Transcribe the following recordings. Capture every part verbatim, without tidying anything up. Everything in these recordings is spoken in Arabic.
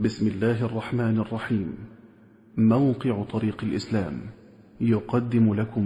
بسم الله الرحمن الرحيم. موقع طريق الإسلام يقدم لكم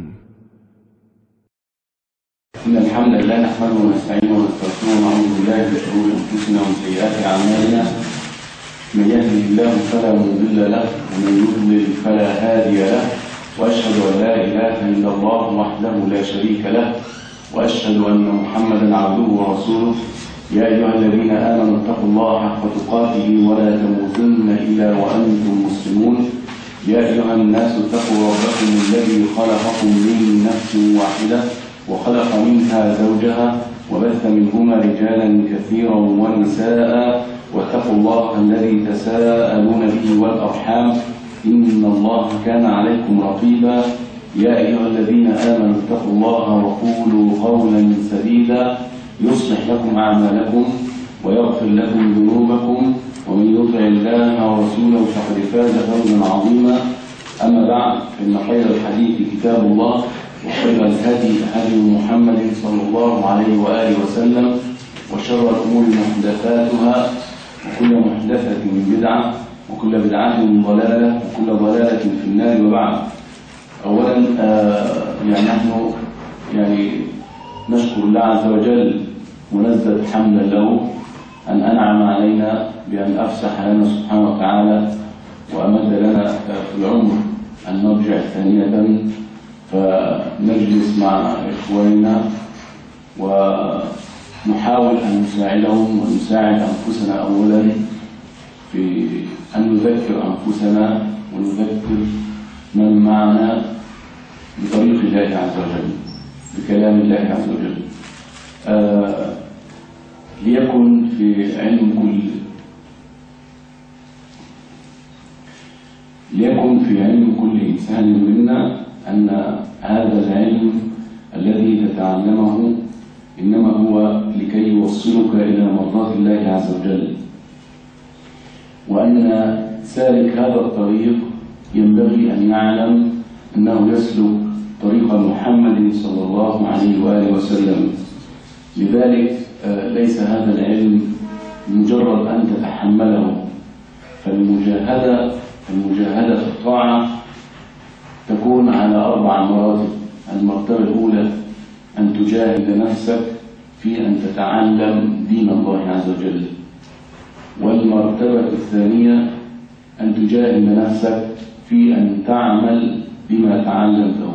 إن الحمد لله نحمده ونستعينه ونستغفره ونعوذ بالله من شرور أنفسنا ومن سيئات أعمالنا. من يهده الله فلا مضل له ومن يضلل فلا هادي له، وأشهد أن لا إله إلا الله وحده لا شريك له، وأشهد أن محمدا عبده ورسوله. يا أيها الذين آمنوا اتقوا الله حق تقاته ولا تموتن إلا وأنتم مسلمون. يا أيها الناس اتقوا ربكم الذي خلقكم من نفس واحدة وخلق منها زوجها وبث منهما رجالا كثيرا ونساء، واتقوا الله الذي تساءلون به والأرحام إن الله كان عليكم رقيبا. يا أيها الذين آمنوا اتقوا الله وقولوا قولا سديدا يصلح لكم أعمالكم ويغفر لكم ذنوبكم، ومن يطع الله ورسوله فقد فاز فوزا عظيما. أما بعد، فإن خير الحديث كتاب الله، وخير الهدي هدي محمد صلى الله عليه وآله وسلم، وشر الأمور محدثاتها، وكل محدثة بدعة، وكل بدعة ضلالة، وكل ضلالة في النار. وبعد، أولا آه يعني نحن يعني نشكر الله عز وجل ونزداد حمدا له أن أنعم علينا بأن أفسح لنا سبحانه وتعالى وأمد لنا في العمر أن نرجع ثانية فنجلس مع إخواننا ونحاول أن نساعدهم ونساعد أنفسنا أولا في أن نذكر أنفسنا ونذكر من معنا بطريق الله عز وجل، بكلام الله عز وجل. آه ليكن في علم كل ليكن في علم كل إنسان منا أن هذا العلم الذي تتعلمه إنما هو لكي يوصلك إلى مرضاة الله عز وجل، وأن سالك هذا الطريق ينبغي أن يعلم أنه يسلك طريق محمد صلى الله عليه وآله وسلم. لذلك ليس هذا العلم مجرد أن تتحمله، فالمجاهدة المجاهدة في الطاعة تكون على أربع مراتب. المرتبة الأولى أن تجاهد نفسك في أن تتعلم دين الله عز وجل، والمرتبة الثانية أن تجاهد نفسك في أن تعمل بما تعلمته،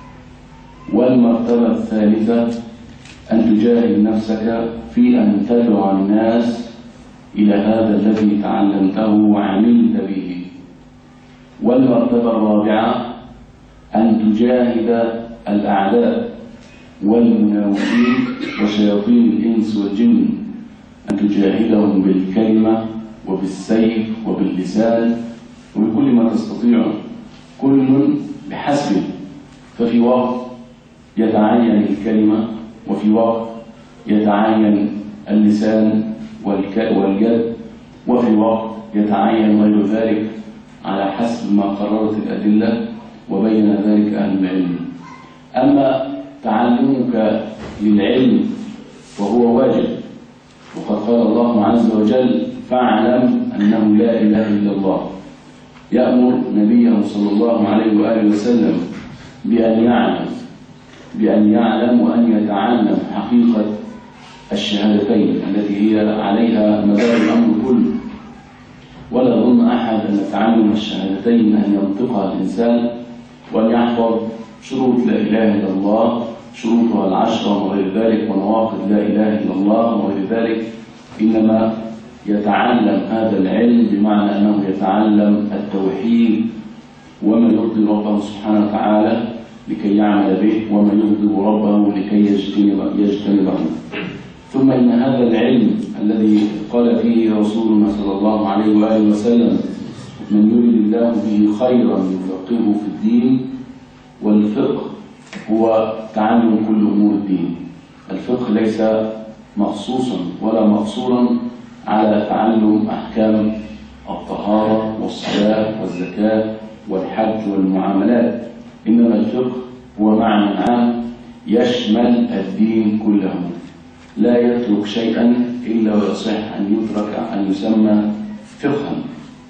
والمرتبة الثالثة أن تجاهد نفسك في أن تدعو الناس إلى هذا الذي تعلمته وعملت به، والمرتبة الرابعة أن تجاهد الأعداء والمناوئين وشياطين الإنس والجن، أن تجاهدهم بالكلمة وبالسيف وباللسان وبكل ما تستطيع، كل بحسبه. ففي وقت يتعين الكلمة، وفي وقت يتعين اللسان واليد، وفي وقت يتعين غير ذلك على حسب ما قررت الأدلة وبين ذلك أهل العلم. أما تعلمك للعلم فهو واجب، وقد قال الله عز وجل: فاعلم أنه لا إله إلا الله. يأمر نبيه صلى الله عليه وآله وسلم بأن يعلم بأن يعلم وأن يتعلم حقيقة الشهادتين التي هي عليها مدار الأمر كله. ولا يظن أحد أن تعلم الشهادتين أن ينطقها الإنسان وأن يحفظ شروط لا إله إلا الله، شروطها العشرة وغير ذلك، ونواقض لا إله إلا الله وغير ذلك. إنما يتعلم هذا العلم بمعنى أنه يتعلم التوحيد وما يرضي ربه سبحانه وتعالى لكي يعمل به، وما يغضب ربه لكي يجتنبه. ثم إن هذا العلم الذي قال فيه رسولنا صلى الله عليه وآله وسلم: من يريد الله به خيرا يفقهه في الدين. والفقه هو تعلم كل أمور الدين. الفقه ليس مخصوصا ولا مقصورا على تعلم أحكام الطهارة والصلاة والزكاة والحج والمعاملات، إنما الفقه هو معنى عام يشمل الدين كله، لا يترك شيئا إلا ويصح أن يترك أن يسمى فقها.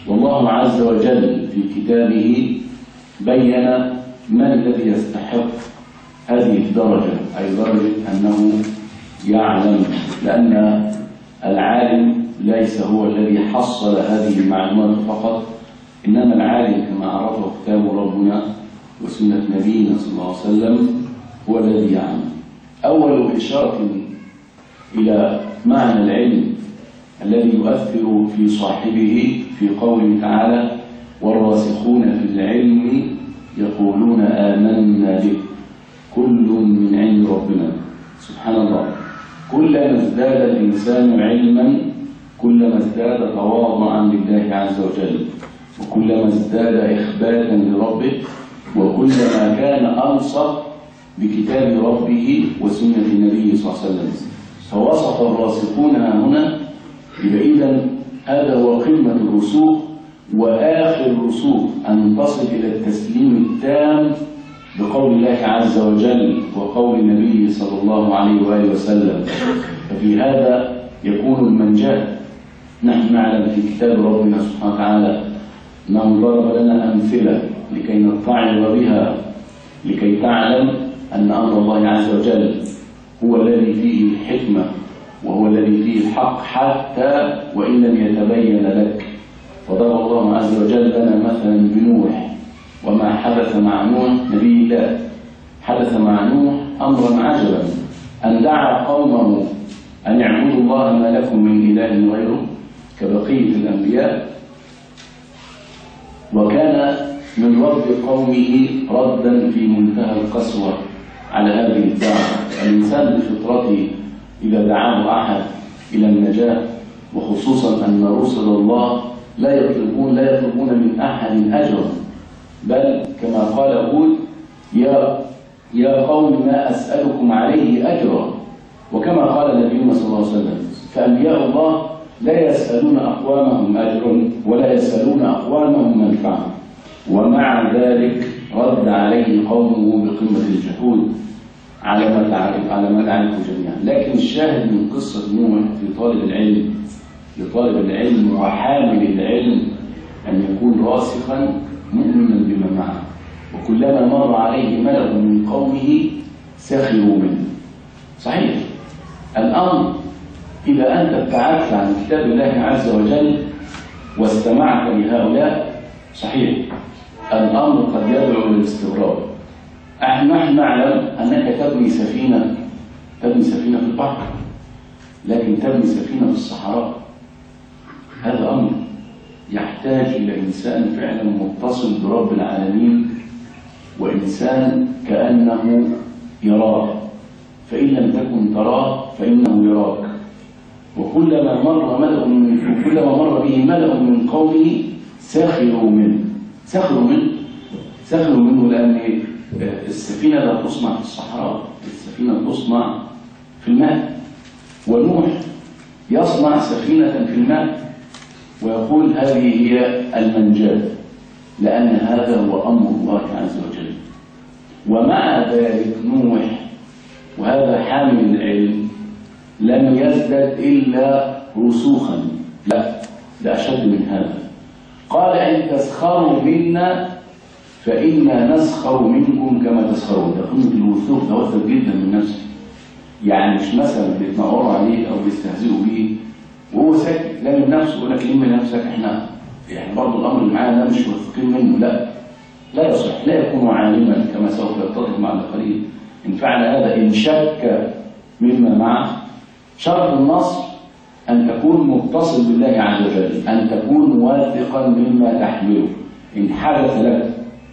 والله عز وجل في كتابه بين من الذي يستحق هذه الدرجة، أي درجة أنه يعلم، لأن العالم ليس هو الذي حصل هذه المعلومات فقط، إنما العالم كما عرفه كتاب ربنا وسنة نبينا صلى الله عليه وسلم هو الذي يعلم. أول إشارة إلى معنى العلم الذي يؤثر في صاحبه في قوله تعالى والراسخون في العلم يقولون آمنا به كل من عند ربنا. سبحان الله، كلما ازداد الإنسان علما كلما ازداد تواضعا لله عز وجل، وكلما ازداد إخباتا لربه، وكلما كان أنصف بكتاب ربه وسنة النبي صلى الله عليه وسلم. فوصف الراسخون هنا، يبقى إذن هذا هو قمة الرسوخ وآخر الرسوخ، أن تصل إلى التسليم التام بقول الله عز وجل وقول النبي صلى الله عليه وآله وسلم. ففي هذا يكون المنجاة. نحن نعلم في كتاب ربنا سبحانه وتعالى أنه ضرب لنا أمثلة لكي نتعظ بها، لكي تعلم أن أمر الله عز وجل هو الذي فيه الحكمة وهو الذي فيه الحق حتى وإن لم يتبين لك. فضرب الله عز وجل لنا مثلا بنوح وما حدث مع نوح نبي الله. حدث مع نوح أمرا عجبا، أن دعا قومه أن يعبدوا الله ما لكم من إله غيره كبقية الأنبياء، وكان من رد قومه ردا في منتهى القسوة على هذه الدعوة. الإنسان بفطرته إذا دعاه أحد إلى النجاة، وخصوصا أن رسل الله لا يطلبون لا يطلبون من أحد أجرا، بل كما قال هود يا يا قوم ما أسألكم عليه أجرا، وكما قال نبينا صلى الله عليه وسلم فأنبياء الله لا يسألون أقوامهم أجرا ولا يسألون أقوامهم منفعة، ومع ذلك رد عليه قومه بقمة الجحود على ما تعرف على ما تعرفه جميعا. لكن الشاهد من قصة نوح في طالب العلم لطالب العلم وحامل العلم أن يكون راسخا مؤمنا بما معه، وكلما مر عليه ملأ من قومه سخروا منه. صحيح الأمر إذا أنت ابتعدت عن كتاب الله عز وجل واستمعت لهؤلاء، صحيح الأمر قد يدعو للاستغراب. نحن نعلم أنك تبني سفينة تبني سفينة في البحر، لكن تبني سفينة في الصحراء، هذا أمر يحتاج إلى إنسان فعلا متصل برب العالمين، وإنسان كأنه يراه، فإن لم تكن تراه فإنه يراك. وكلما مر ملأ من وكلما مر به ملأ من قومه سخروا منه سخروا منه سخروا منه لأن السفينة لا تصنع في الصحراء، السفينة تصنع في الماء، ونوح يصنع سفينة في الماء ويقول هذه هي المنجاة، لأن هذا هو أمر الله عز وجل. ومع ذلك نوح وهذا حامل العلم لم يزدد إلا رسوخا، لا ده أشد من هذا. قال إن تسخروا منا فإنا نسخر منكم كما تسخرون. ده قمة الوثوق، ده وثق جدا من نفسه، يعني مش مثلا بيتنقروا عليه أو بيستهزئوا بيه وهو ساكت، لا من نفسه يقول لك لم نفسك، احنا يعني برضه الأمر اللي معانا ده مش واثقين منه، لا لا يصح، لا يكون عالما كما سوف يتضح مع الآخرين. إن فعل هذا إن شك مما معه. شرط النصر أن تكون متصل بالله عز وجل، أن تكون واثقا مما تحمله. إن حدث لك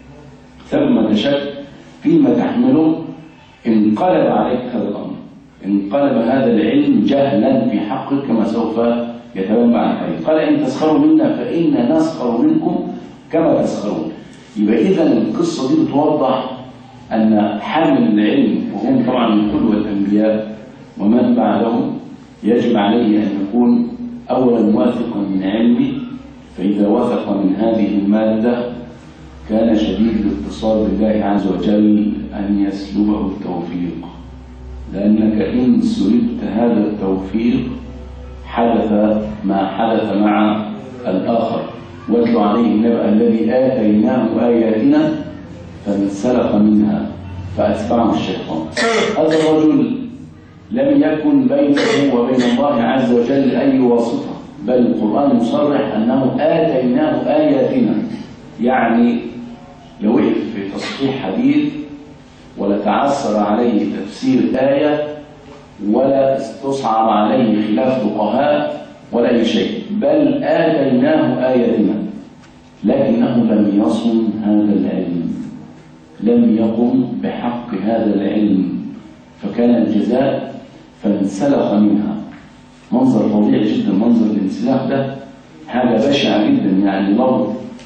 ثم شك فيما تحمله انقلب عليك هذا الأمر، انقلب هذا العلم جهلا في حقك كما سوف يتبين بعد ذلك. قال إن تسخروا منا فإنا نسخر منكم كما تسخرون. يبقى إذا القصة دي بتوضح أن حامل العلم، وهم طبعا من قدوة الأنبياء ومن بعدهم، يجب عليه أن يكون أولا واثقا من علمه، فإذا وثق من هذه المادة كان شديد الاتصال بالله عز وجل أن يسلبه التوفيق، لأنك إن سلبت هذا التوفيق حدث ما حدث مع الآخر، واتل عليه النبأ الذي آتيناه آياتنا فانسلخ منها فأتبعه الشيطان. هذا الرجل لم يكن بينه وبين الله عز وجل أي واسطة، بل القرآن يصرح أنه آتيناه آياتنا، يعني لو وقف في تصحيح حديث ولا تعثر عليه تفسير آية ولا استصعب عليه خلاف فقهاء ولا أي شيء، بل آتيناه آياتنا، لكنه لم يصن هذا العلم، لم يقم بحق هذا العلم، فكان الجزاء فانسلخ منها. منظر فظيع جدا، منظر الانسلاخ ده حاجة بشعة جدا، يعني لفظ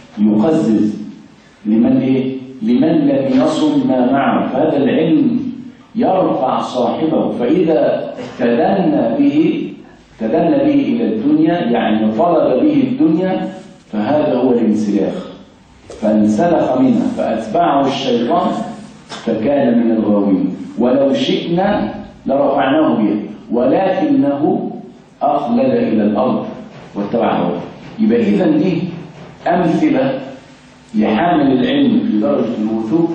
يقزز لمن ايه؟ لمن لم يصن ما معه. فهذا العلم يرفع صاحبه، فإذا تدنى به تدنى به إلى الدنيا، يعني طلب به الدنيا، فهذا هو الانسلاخ. فانسلخ منها فأتبعه الشيطان فكان من الغاوين. ولو شئنا لرفعناه به ولكنه أخلد إلى الأرض واتبع هواه. يبقى إذا دي أمثلة لحامل العلم في درجة الوثوق،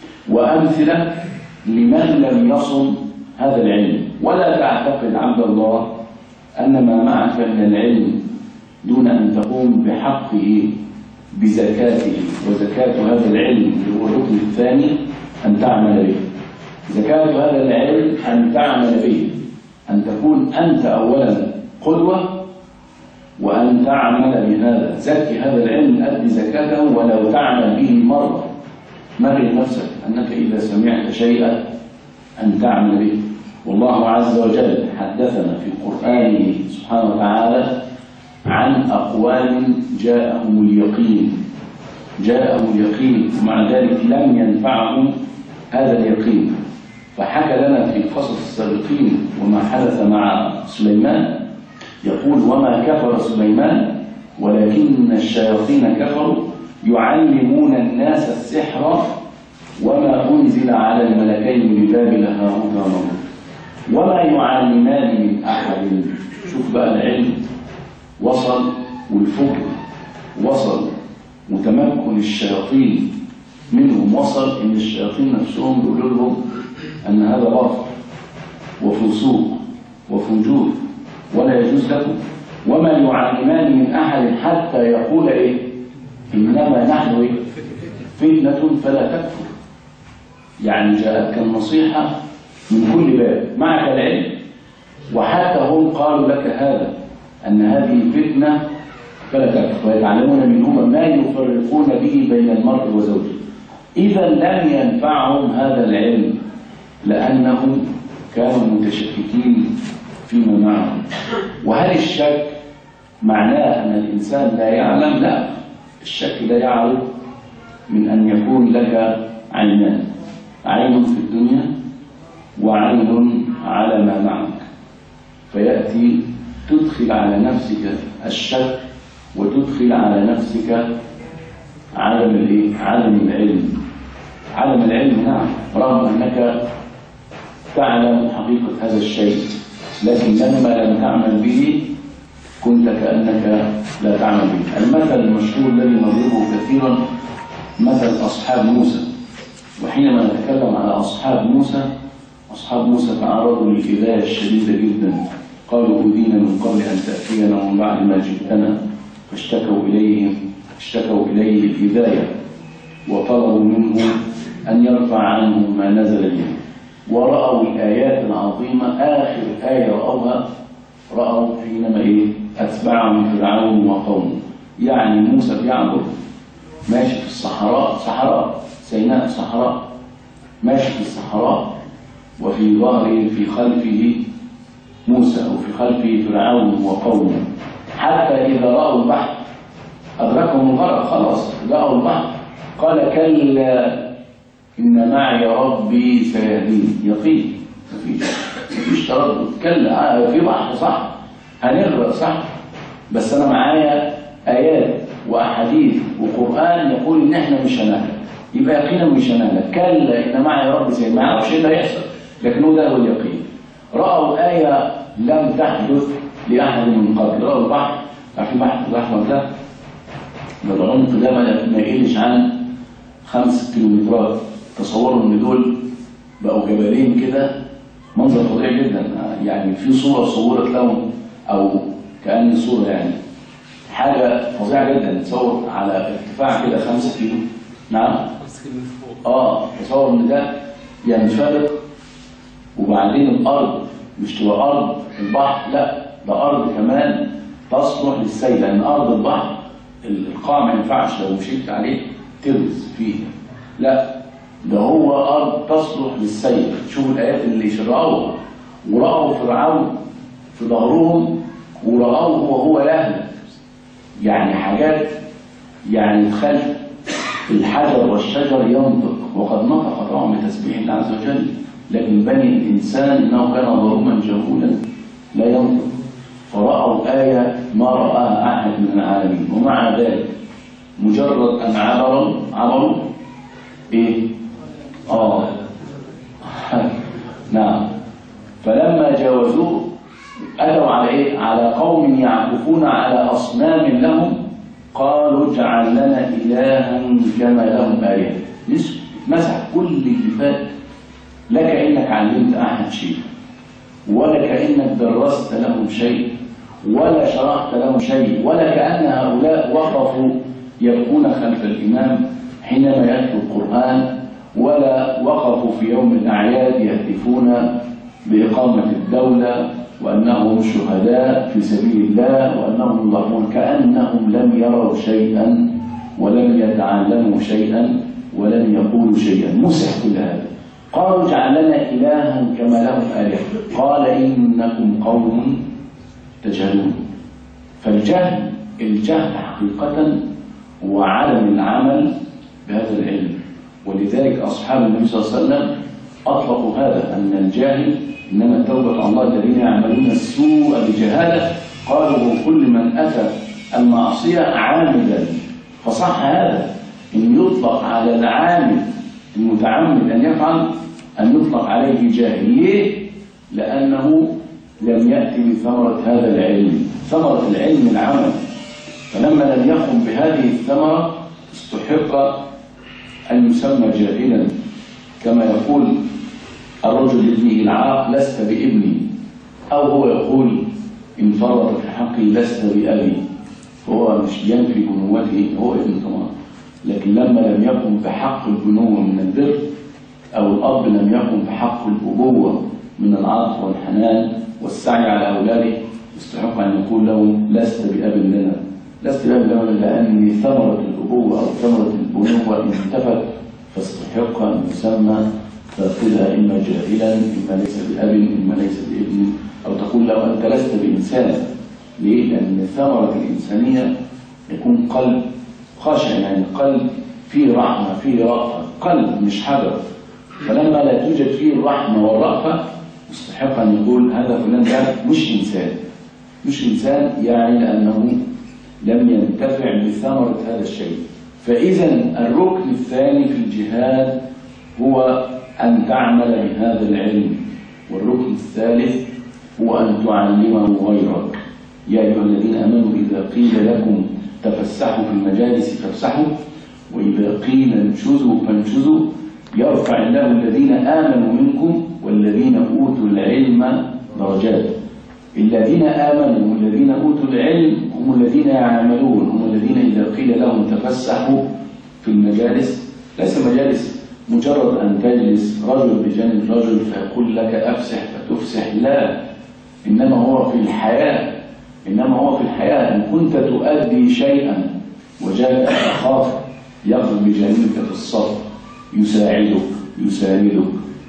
وأمثلة لمن لم يصل هذا العلم. ولا تعتقد عبد الله أن ما معك من العلم دون أن تقوم بحقه بزكاته، وزكاة هذا العلم هو الركن الثاني أن تعمل به. زكاة هذا العلم أن تعمل به، أن تكون أنت أولا قدوة، وأن تعمل بهذا. زكي هذا العلم، أدي زكاته ولو تعمل به مرة. مرن نفسك أنك إذا سمعت شيئا أن تعمل به. والله عز وجل حدثنا في قرآنه سبحانه وتعالى عن أقوام جاءهم اليقين جاءهم اليقين ومع ذلك لم ينفعهم هذا اليقين. فحكى لنا في قصص السابقين وما حدث مع سليمان، يقول: وما كفر سليمان ولكن الشياطين كفروا يعلمون الناس السحر وما أنزل على الملكين ببابل هاروت وماروت وما يعلمان من أحد. شوف بقى العلم وصل، والفكر وصل، وتمكن الشياطين منهم وصل، إن الشياطين نفسهم بيقولوا لهم أن هذا باطل وفسوق وفجور ولا يجوز لكم. وما يعلمان من أحد حتى يقول إيه؟ إنما نحن إيه؟ فتنة فلا تكفر. يعني جاءتك النصيحة من كل باب، معك العلم، وحتى هم قالوا لك هذا أن هذه فتنة فلا تكفر، ويتعلمون منهما ما يفرقون به بين المرء وزوجه. إذا لم ينفعهم هذا العلم لأنهم كانوا متشككين فيما معهم. وهل الشك معناه أن الإنسان لا يعلم؟ لا، الشك لا يعرف من أن يكون لك عينان، عين في الدنيا وعين على ما معك، فيأتي تدخل على نفسك الشك وتدخل على نفسك عدم الايه؟ عدم العلم. عدم العلم نعم، رغم أنك تعلم حقيقة هذا الشيء، لكن لما لم تعمل به كنت كأنك لا تعمل به. المثل المشهور الذي نضربه كثيرا مثل أصحاب موسى. وحينما نتكلم على أصحاب موسى، أصحاب موسى تعرضوا للإذاية الشديدة جدا. قالوا: أوذينا من قبل أن تأتينا ومن بعد ما جئتنا، فاشتكوا إليهم اشتكوا إليه الإذاية وطلبوا منه أن يرفع عنهم ما نزل به. ورأوا الآيات العظيمة. آخر آية رأوها رأوا حينما إيه؟ أتبعهم فرعون وقومه. يعني موسى بيعبد ماشي في الصحراء، صحراء سيناء صحراء، ماشي في الصحراء، وفي ظهره في خلفه موسى وفي خلفه فرعون وقومه، حتى إذا رأوا البحر أدركهم الغرق. خلاص رأوا البحر، قال: كلا إن معي ربي سيهدين. يقين، مفيش مفيش تردد. كلا، في بحر صح، هنغرق صح، بس أنا معايا آيات وأحاديث وقرآن يقول إن إحنا مش هنهلك. يبقى يقينا مش هنهلك. كلا إن معي ربي سيهدين. ما يعرفش إيه اللي هيحصل، لكنه ده هو اليقين. رأوا آية لم تحدث لأحد من قبل. رأوا البحر، عارفين البحر الأحمر ده العمق ده ما يقلش عن خمس كيلومترات. تصوروا ان دول بقوا جبلين كده، منظر طبيعي جدا. يعني في صوره صورت لهم او كأن صوره، يعني حاجه فظيعه جدا. تصور على ارتفاع كده خمسة كيلو. نعم خمسة كيلو فوق. اه تصور ان ده ينفلق، وبعدين الارض مش تبقى ارض البحر، لا ده ارض كمان تصلح للسير، لان ارض البحر القاع ما ينفعش لو مشيت عليه تغرز فيه، لا ده هو ارض تصلح للسير. شوفوا الايات اللي شرعوها، ورأوا فرعون في ظهرهم ورأوه وهو يهلك، يعني حاجات يعني تخلي الحجر والشجر ينطق، وقد نطق طبعا بتسبيح الله عز وجل، لكن بني الانسان انه كان ظلوما جهولا لا ينطق. فرأوا آية ما رآها أحد من العالمين، ومع ذلك مجرد أن عبروا عبروا إيه؟ آه نعم. فلما جاوزوه أتوا على إيه؟ على قوم يعكفون على أصنام لهم، قالوا اجعل لنا إلها كما لهم آلهة. مسح كل اللي فات، لا كأنك علمت أحد شيء، ولا كأنك درست لهم شيء، ولا شرحت لهم شيء، ولا كأن هؤلاء وقفوا يبكون خلف الإمام حينما يتلو القرآن، ولا وقفوا في يوم الأعياد يهتفون بإقامة الدولة وأنهم شهداء في سبيل الله وأنهم يضحون، كأنهم لم يروا شيئا ولم يتعلموا شيئا ولم يقولوا شيئا. مسح كل هذا. قالوا اجعل لنا إلها كما لهم آلهة، قال إنكم قوم تجهلون. فالجهل الجهل حقيقة هو عدم العمل بهذا العلم، ولذلك أصحاب النبي صلى الله عليه وسلم أطلقوا هذا، أن الجاهل إنما التوبة على الله الذين يعملون السوء بجهالة. قالوا كل من أتى المعصية عامدا، فصح هذا إن يطلق على العامل المتعمد أن يفعل أن يطلق عليه جاهل. ليه؟ لأنه لم يأتي بثمرة هذا العلم. ثمرة العلم العمل، فلما لم يقم بهذه الثمرة استحق أن يسمى جاهلا، كما يقول الرجل لابنه العاق لست بابني، أو هو يقول إن فرط في حقي لست بأبي، فهو مش ينفي بنوته، هو ابن طبعا، لكن لما لم يقم بحق البنوة من البر، أو الأب لم يقم بحق الأبوة من العطف والحنان والسعي على أولاده، يستحق أن يقول له لست بأب لنا، لست بأب لنا، لأن ثمرة الأبوة أو ثمرة البنوة انتفت، فاستحق أن يسمى فاقدها إما جاهلا إما ليس بأب إما ليس بابن، أو تقول له أنت لست بإنسان. ليه؟ لأن ثمرة الإنسانية يكون قلب خاشع، يعني قلب فيه رحمة فيه رأفة، قلب مش حجر. فلما لا توجد فيه الرحمة والرأفة مستحق أن يقول هذا فلان ده مش إنسان. مش إنسان يعني لأنه لم ينتفع بثمرة هذا الشيء. فإذا الركن الثاني في الجهاد هو أن تعمل بهذا العلم، والركن الثالث هو أن تعلمه غيرك. يا أيها الذين آمنوا إذا قيل لكم تفسحوا في المجالس فافسحوا، وإذا قيل انشزوا فانشزوا، يرفع الله الذين آمنوا منكم والذين أوتوا العلم درجات. الذين آمنوا والذين أوتوا العلم هم الذين يعملون، هم الذين إذا قيل لهم تفسحوا في المجالس، ليس مجالس مجرد أن تجلس رجل بجانب رجل فيقول لك أفسح فتفسح، لا، إنما هو في الحياة، إنما هو في الحياة. إن كنت تؤدي شيئا وجاءك أخاك يقف بجانبك في الصف يساعدك يساندك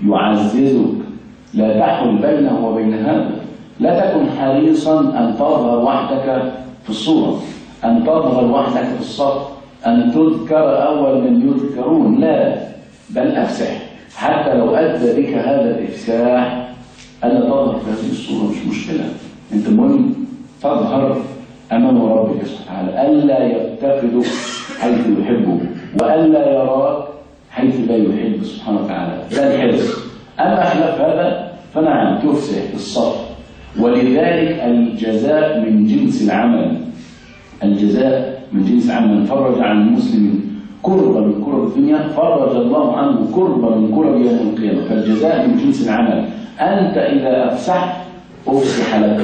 يعززك، لا تحول بينه وبين هذا. لا تكن حريصا أن تظهر وحدك في الصورة، أن تظهر وحدك في الصف، أن تذكر أول من يذكرون، لا، بل أفسح. حتى لو أدى بك هذا الإفساح ألا تظهر في هذه الصورة مش مشكلة، أنت المهم تظهر أمام ربك سبحانه، ألا يفتقدك حيث يحبك وألا يراك حيث لا يحب سبحانه وتعالى، ده الحرص. أما خلاف هذا فنعم تفسح في الصف. ولذلك الجزاء من جنس العمل، الجزاء من جنس عمل. من فرج عن المسلم كربة من كرب الدنيا فرج الله عنه كربة من كرب يوم القيامة. فالجزاء من جنس العمل. أنت إذا أفسحت أفسح لك،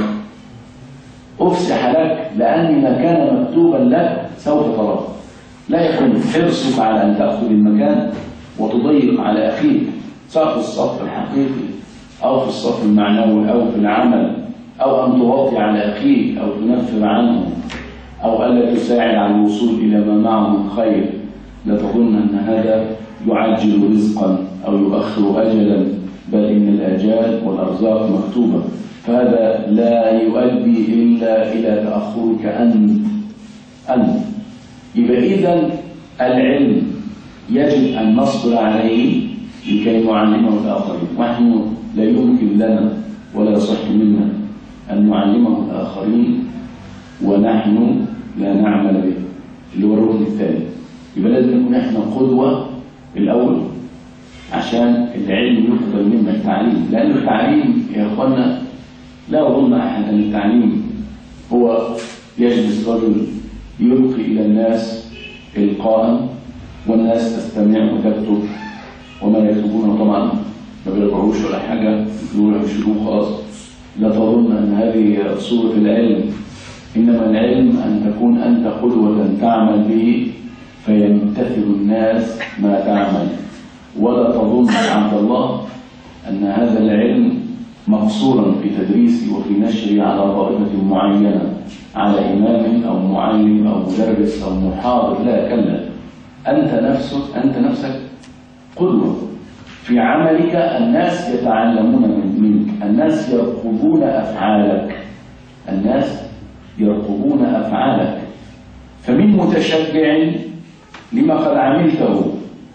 أفسح لك، لأن ما كان مكتوبا لك سوف تراه. لا يكون حرصك على أن تأخذ المكان وتضيق على أخيك، سواء في الصف الحقيقي أو في الصف المعنوي أو في العمل، أو أن تغطي على أخيك أو تنفر عنه، أو ألا تساعد على الوصول إلى ما معه من خير. لا تظن أن هذا يعجل رزقا أو يؤخر أجلا، بل إن الآجال والأرزاق مكتوبة. فهذا لا يؤدي إلا إلى تأخرك أنت أنت يبقى إذن العلم يجب أن نصبر عليه لكي نعلمه الآخرين. ونحن لا يمكن لنا ولا يصح منا أن نعلمه الآخرين ونحن لا نعمل به، اللي هو الركن الثاني. يبقى لازم نكون احنا قدوة الأول عشان العلم يقبل منا التعليم. لأن التعليم يا إخوانا لا يظن أحد أن التعليم هو يجلس رجل يلقي إلى الناس إلقاء والناس تستمع وتكتب، وما يكتبون طبعا ما بيرجعوش ولا حاجة، يقولوا يشيلوه خلاص. لا تظن أن هذه صورة العلم، إنما العلم أن تكون أنت قدوة تعمل به فيمتثل الناس ما تعمل. ولا تظن عبد الله أن هذا العلم مقصورا في تدريسه وفي نشره على طائفة معينة، على إمام أو معلم أو مدرس أو محاضر. لا، كلا، أنت نفسك أنت نفسك قدوة في عملك. الناس يتعلمون منك، الناس يرقبون أفعالك، الناس يرقبون أفعالك. فمن متشجع لما قد عملته،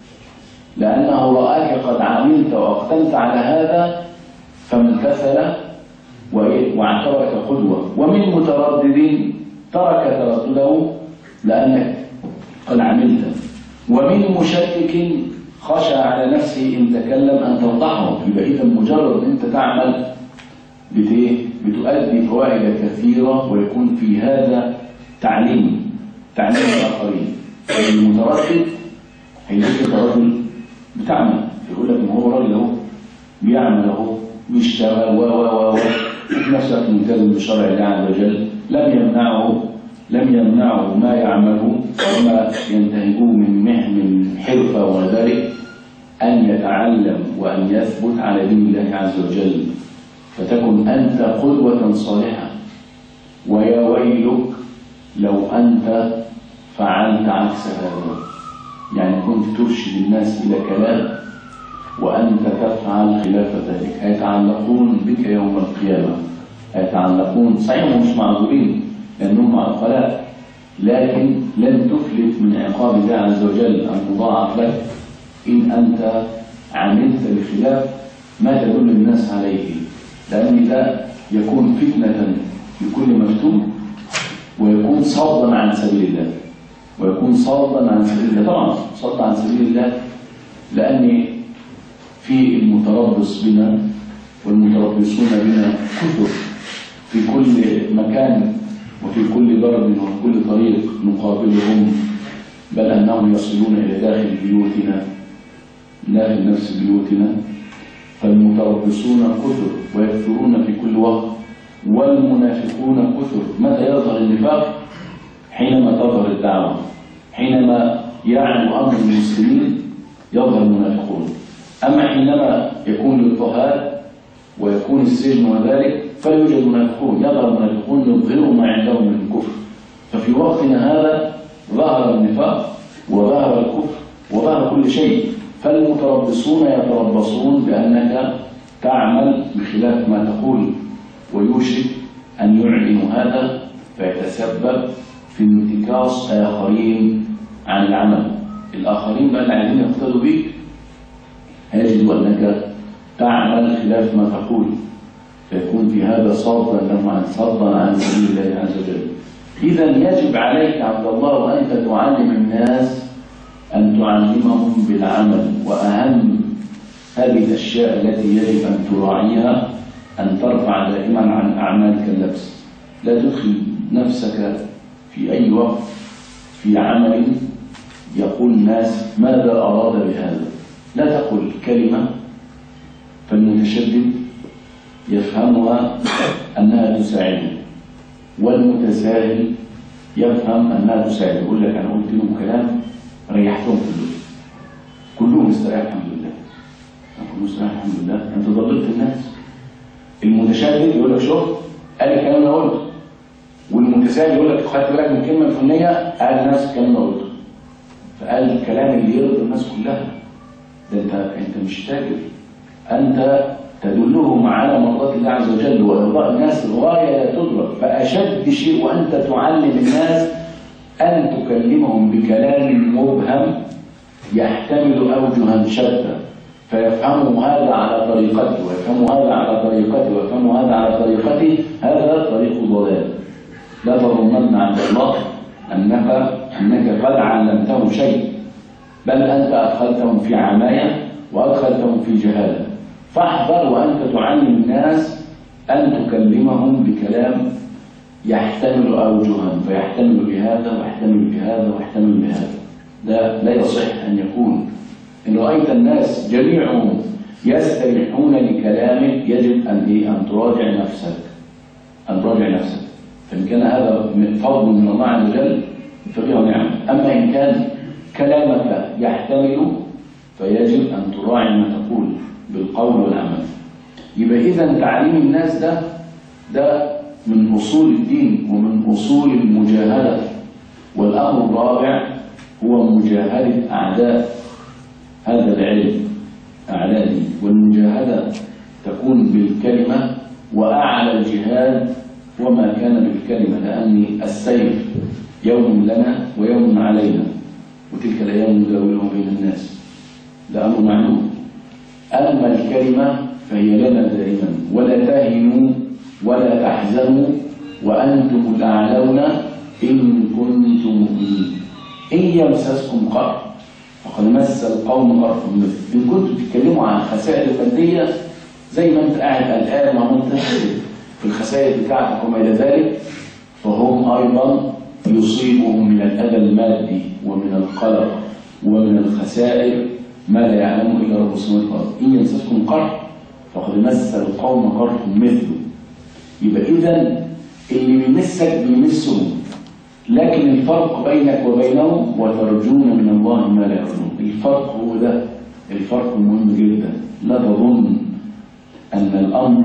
لأنه رآك قد عملت وأقدمت على هذا فامتثل واعتبرك قدوة. ومن متردد ترك تردده لأنك قد عملت. ومن مشكك خشى على نفسه إن تكلم أن تفضحه. يبقى إذا مجرد أنت تعمل بتؤدي فوائد كثيرة ويكون في هذا تعليم تعليم الآخرين. المتردد هيجيك الرجل بتعمل يقول لك ما هو راجل اهو بيعمل اهو بيشتغل و و و وفي نفس الوقت ملتزم بشرع الله عز وجل. لم يمنعه لم يمنعه ما يعمله وما ينتهجه من مهن حرفة وذلك أن يتعلم وأن يثبت على دين الله عز وجل، فتكن أنت قدوة صالحة. ويا ويلك لو أنت فعلت عكس هذا، يعني كنت ترشد الناس إلى كلام وأنت تفعل خلاف ذلك. هيتعلقون بك يوم القيامة، هيتعلقون. صحيح مش معذورين لأنهم عقلاء، لكن لن تفلت من عقاب الله عز وجل المضاعف لك إن أنت عملت بخلاف ما تدل الناس عليه. لأن ده يكون فتنة لكل مفتون، ويكون صدا عن سبيل الله، ويكون صدا عن سبيل الله. طبعا صدا عن سبيل الله لأن في المتربص بنا والمتربصون بنا كثر في كل مكان وفي كل ضرب وفي كل طريق نقابلهم، بل أنهم يصلون إلى داخل بيوتنا، داخل نفس بيوتنا. فالمتربصون كثر ويكثرون في كل وقت، والمنافقون كثر. متى يظهر النفاق؟ حينما تظهر الدعوة، حينما يعلو أمر المسلمين يظهر المنافقون. أما حينما يكون الاضطهاد ويكون السجن وذلك فلا يوجد منافقون، يظهر المنافقون يظهروا ما عندهم من الكفر. ففي وقتنا هذا ظهر النفاق وظهر الكفر وظهر كل شيء. فالمتربصون يتربصون بأنك تعمل بخلاف ما تقول، ويوشك أن يعلنوا هذا فيتسبب في انتكاس آخرين عن العمل. الآخرين بقى الذين يقتدوا بك يجدوا أنك تعمل خلاف ما تقول، فيكون في هذا صدا لهم عن صدا عن سبيل الله عز وجل. إذا يجب عليك عبد الله وأنت تعلم الناس أن تعلمهم بالعمل. وأهم هذه الأشياء التي يجب أن تراعيها أن ترفع دائما عن أعمالك اللبس. لا تدخل نفسك في أي وقت في عمل يقول الناس ماذا أراد بهذا؟ لا تقل كلمة فالمتشدد يفهمها أنها تساعده، والمتساهل يفهم أنها تساعده. يقول لك أنا قلت لهم كلام ريحتهم كلهم، كلهم استريح الحمد لله، كلهم استريح الحمد لله، أنت ضللت الناس. المتشدد يقول لك شوف قال الكلام اللي قلته، والمتساهل يقول لك خدت بالك من الكلمة الفلانية قال نفس الكلام اللي قلته، فقال الكلام اللي يرضي الناس كلها. ده أنت أنت مش تاجر، أنت تدلهم على مرضات الله عز وجل وإرضاء الناس غاية لا تدرك. فأشد شيء وأنت تعلم الناس أن تكلمهم بكلام مبهم يحتمل أوجها شتى، فيفهموا هذا على طريقته ويفهموا هذا على طريقته ويفهموا هذا على طريقته، هذا طريق ضلال. لا تظنن عند الله أنك أنك قد علمتهم شيء، بل أنت أدخلتهم في عماية وأدخلتهم في جهالة. فاحذر وأنت تعلم الناس أن تكلمهم بكلام يحتمل أوجها، فيحتمل بهذا ويحتمل بهذا ويحتمل بهذا. ده لا يصح أن يكون. إن رأيت الناس جميعهم يستمعون لكلامك يجب أن إيه؟ أن تراجع نفسك، أن تراجع نفسك. فإن كان هذا من فضل من الله عز وجل فبه نعم. أما إن كان كلامك يحتمل فيجب أن تراعي ما تقول بالقول والعمل. يبقى إذا تعليم الناس ده ده من أصول الدين ومن أصول المجاهدة. والأمر الرابع هو مجاهدة أعداء هذا العلم، أعداء. والمجاهدة تكون بالكلمة، وأعلى الجهاد وما كان بالكلمة، لأن السيف يوم لنا ويوم علينا، وتلك الأيام نداولها بين الناس، ده أمر معلوم. أما الكلمة فهي لنا دائما. ولا تهنوا ولا تحزنوا وأنتم الأعلون إن كنتم مؤمنين. إن يمسسكم قرح فقد مس القوم قرح مثله. إن كنتم تتكلموا عن خسائر المادية زي ما أنت قاعد الآن وعملت في الخسائر بتاعتك وما إلى ذلك، فهم أيضا يصيبهم من الأذى المادي ومن القلق ومن الخسائر ما لا يعلمه إلا رب السماوات والأرض. إن يمسسكم قرح فقد مس القوم قرح مثله. يبقى إذا اللي بيمسك بيمسهم، لكن الفرق بينك وبينهم وترجون من الله ما لا يرجون. الفرق هو ده الفرق المهم جدا. لا تظن أن الأمر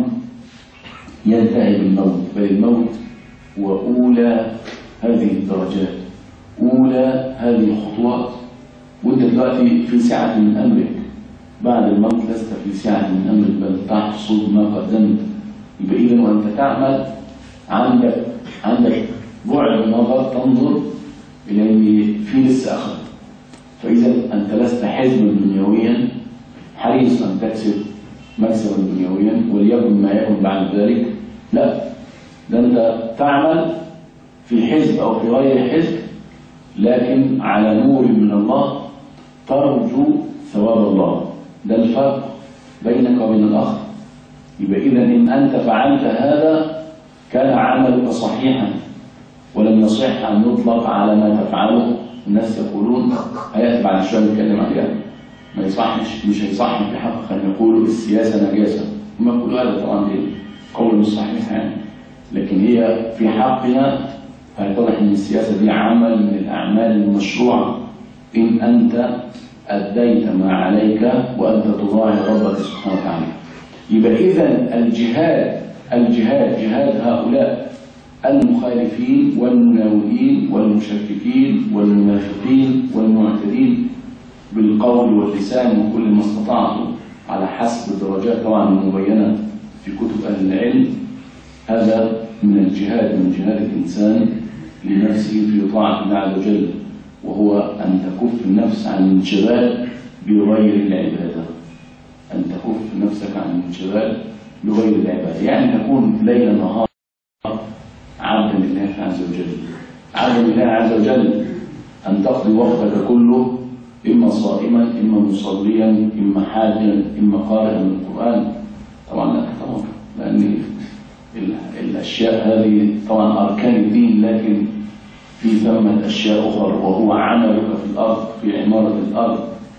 ينتهي بالموت، بل الموت هو أولى هذه الدرجات، أولى هذه الخطوات. وأنت دلوقتي في سعة من أمرك، بعد الموت لست في سعة من أمرك بل تحصد ما قدمت. يبقى إذا وأنت تعمل عندك عندك بعد نظر تنظر إلى أن في لسه أخذ. فإذا أنت لست حزبا دنيويا حريص أن تكسب مكسبا دنيويا وليكن ما يكن بعد ذلك، لا، ده أنت تعمل في حزب أو في غير حزب لكن على نور من الله ترجو ثواب الله. ده الفرق بينك وبين الآخر. يبقى إذا إن أنت فعلت هذا كان عملك صحيحا، ولم يصح أن يطلق على ما تفعله. الناس يقولون هيأتي بعد شوية نتكلم عليها، ما يصحش، مش هيصح في حق أن يقولوا السياسة نجاسة. هم يقولوا هذا طبعا دي قول مش صحيح يعني، لكن هي في حقنا هيتضح أن السياسة دي عمل من الأعمال المشروعة إن أنت أديت ما عليك وأنت تراعي ربك سبحانه وتعالى. يبقى إذا الجهاد الجهاد جهاد هؤلاء المخالفين والمناوئين والمشككين والمنافقين والمعتدين بالقول واللسان وكل ما استطعتم على حسب الدرجات طبعا المبينة في كتب أهل العلم. هذا من الجهاد، من جهاد الإنسان لنفسه في طاعة الله عز وجل، وهو أن تكف النفس عن الانشغال بغير العبادة. أن تكف نفسك عن الانشغال بغير العبادة، يعني تكون ليل نهار عبدا لله عز وجل. عبدا لله عز وجل أن تقضي وقتك كله إما صائما إما مصليا إما حاجا إما قارئا من القرآن. طبعا لا تتوقع، لأن الأشياء هذه طبعا أركان الدين، لكن في ثمة أشياء أخرى، وهو عملك في الأرض، في عمارة الأرض،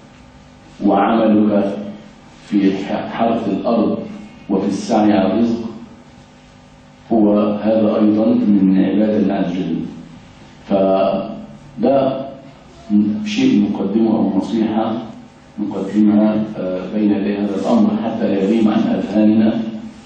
وعملك في حرث الأرض وفي السعي على الرزق، هو هذا أيضا من عبادة الله عز وجل. فده شيء نقدمه أو نصيحة نقدمها بين يدي هذا الأمر حتى لا يغيب عن أذهاننا.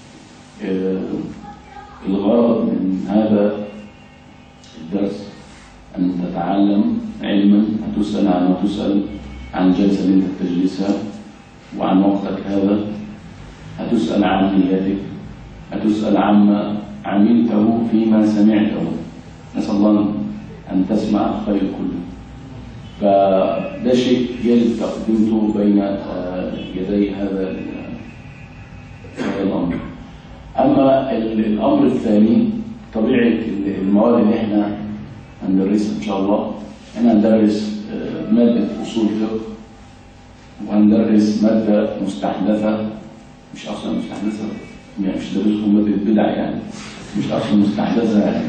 الغرض من هذا الدرس أن تتعلم علما، هتسأل عن ما تسأل عن الجلسة اللي أنت بتجلسها وعن وقتك هذا، هتسأل عن نيتك، هتسأل عما عملته فيما سمعته. نسأل الله أن تسمع الخير كله. فده شيء يجب تقديمه بين يدي هذا الأمر. أما الأمر الثاني، طبيعة المواد اللي احنا هندرسها إن شاء الله، احنا هندرس مادة أصول فقه، وهندرس مادة مستحدثة، مش أصلا مستحدثة، يعني مش درسكم مادة بدع يعني، مش أصلا مستحدثة يعني.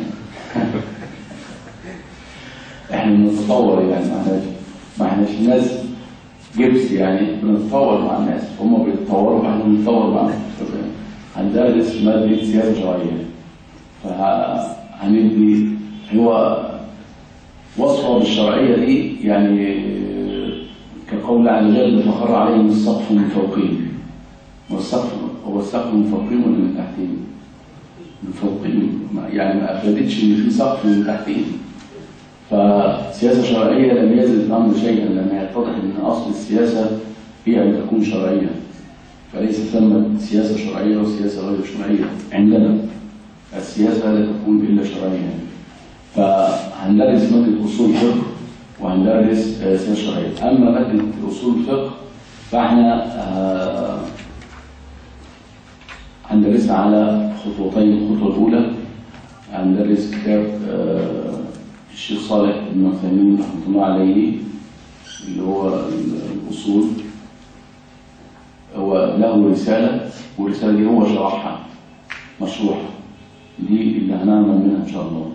احنا بنتطور يعني، ما احناش ما احناش ناس جبس يعني، بنتطور مع الناس، هم بيتطوروا واحنا بنتطور معاهم. هندرس مادة سياسة شرعية، فهندي هو وصفه بالشرعية دي يعني كقول عز وجل فخر عليهم السقف من فوقهم. والسقف هو السقف من فوقهم ولا من تحتهم؟ من فوقهم، يعني ما أفادتش إن في سقف من تحتهم. فسياسة شرعية لم يزد الأمر شيئا، لما يتضح أن أصل السياسة هي أن تكون شرعية، فليس ثمة سياسة شرعية وسياسة غير شرعية عندنا. السياسة لا تكون إلا شرعية. فهندرس مادة أصول فقه وهندرس سياسة شرعية. أما مادة أصول فقه فإحنا هندرسها على خطوتين. الخطوة الأولى هندرس كتاب الشيخ صالح بن عثيمين رحمة الله عليه اللي هو الأصول. هو له رسالة، والرسالة دي هو شرحها مشروحة، دي اللي هنعمل منها إن شاء الله.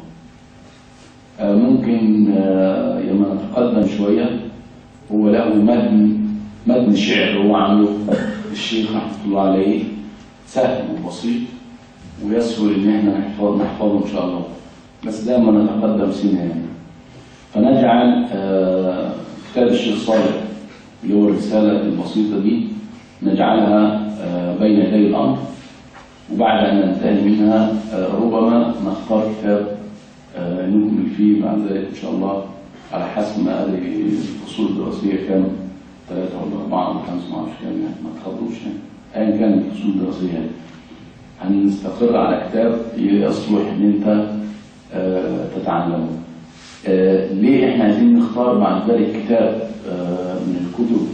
ممكن لما نتقدم شوية، هو له متن متن شعر هو عامله الشيخ رحمة الله عليه، سهل وبسيط ويسهل إن احنا نحفظ نحفظه إن شاء الله، بس ده لما نتقدم سنة يعني. فنجعل كتاب الشيخ صالح اللي هو الرسالة البسيطة دي نجعلها بين يدي الأمر، وبعد أن ننتهي منها ربما نختار كتاب نكمل فيه بعد ذلك إن شاء الله، على حسب ما أدري الفصول الدراسية كام، ثلاثة ولا أربعة ولا خمسة، ما أعرفش كام يعني، ما تخضوش يعني، أيا كانت الفصول الدراسية يعني. هنستقر على كتاب يصلح إن أنت تتعلمه. ليه إحنا عايزين نختار بعد ذلك كتاب من الكتب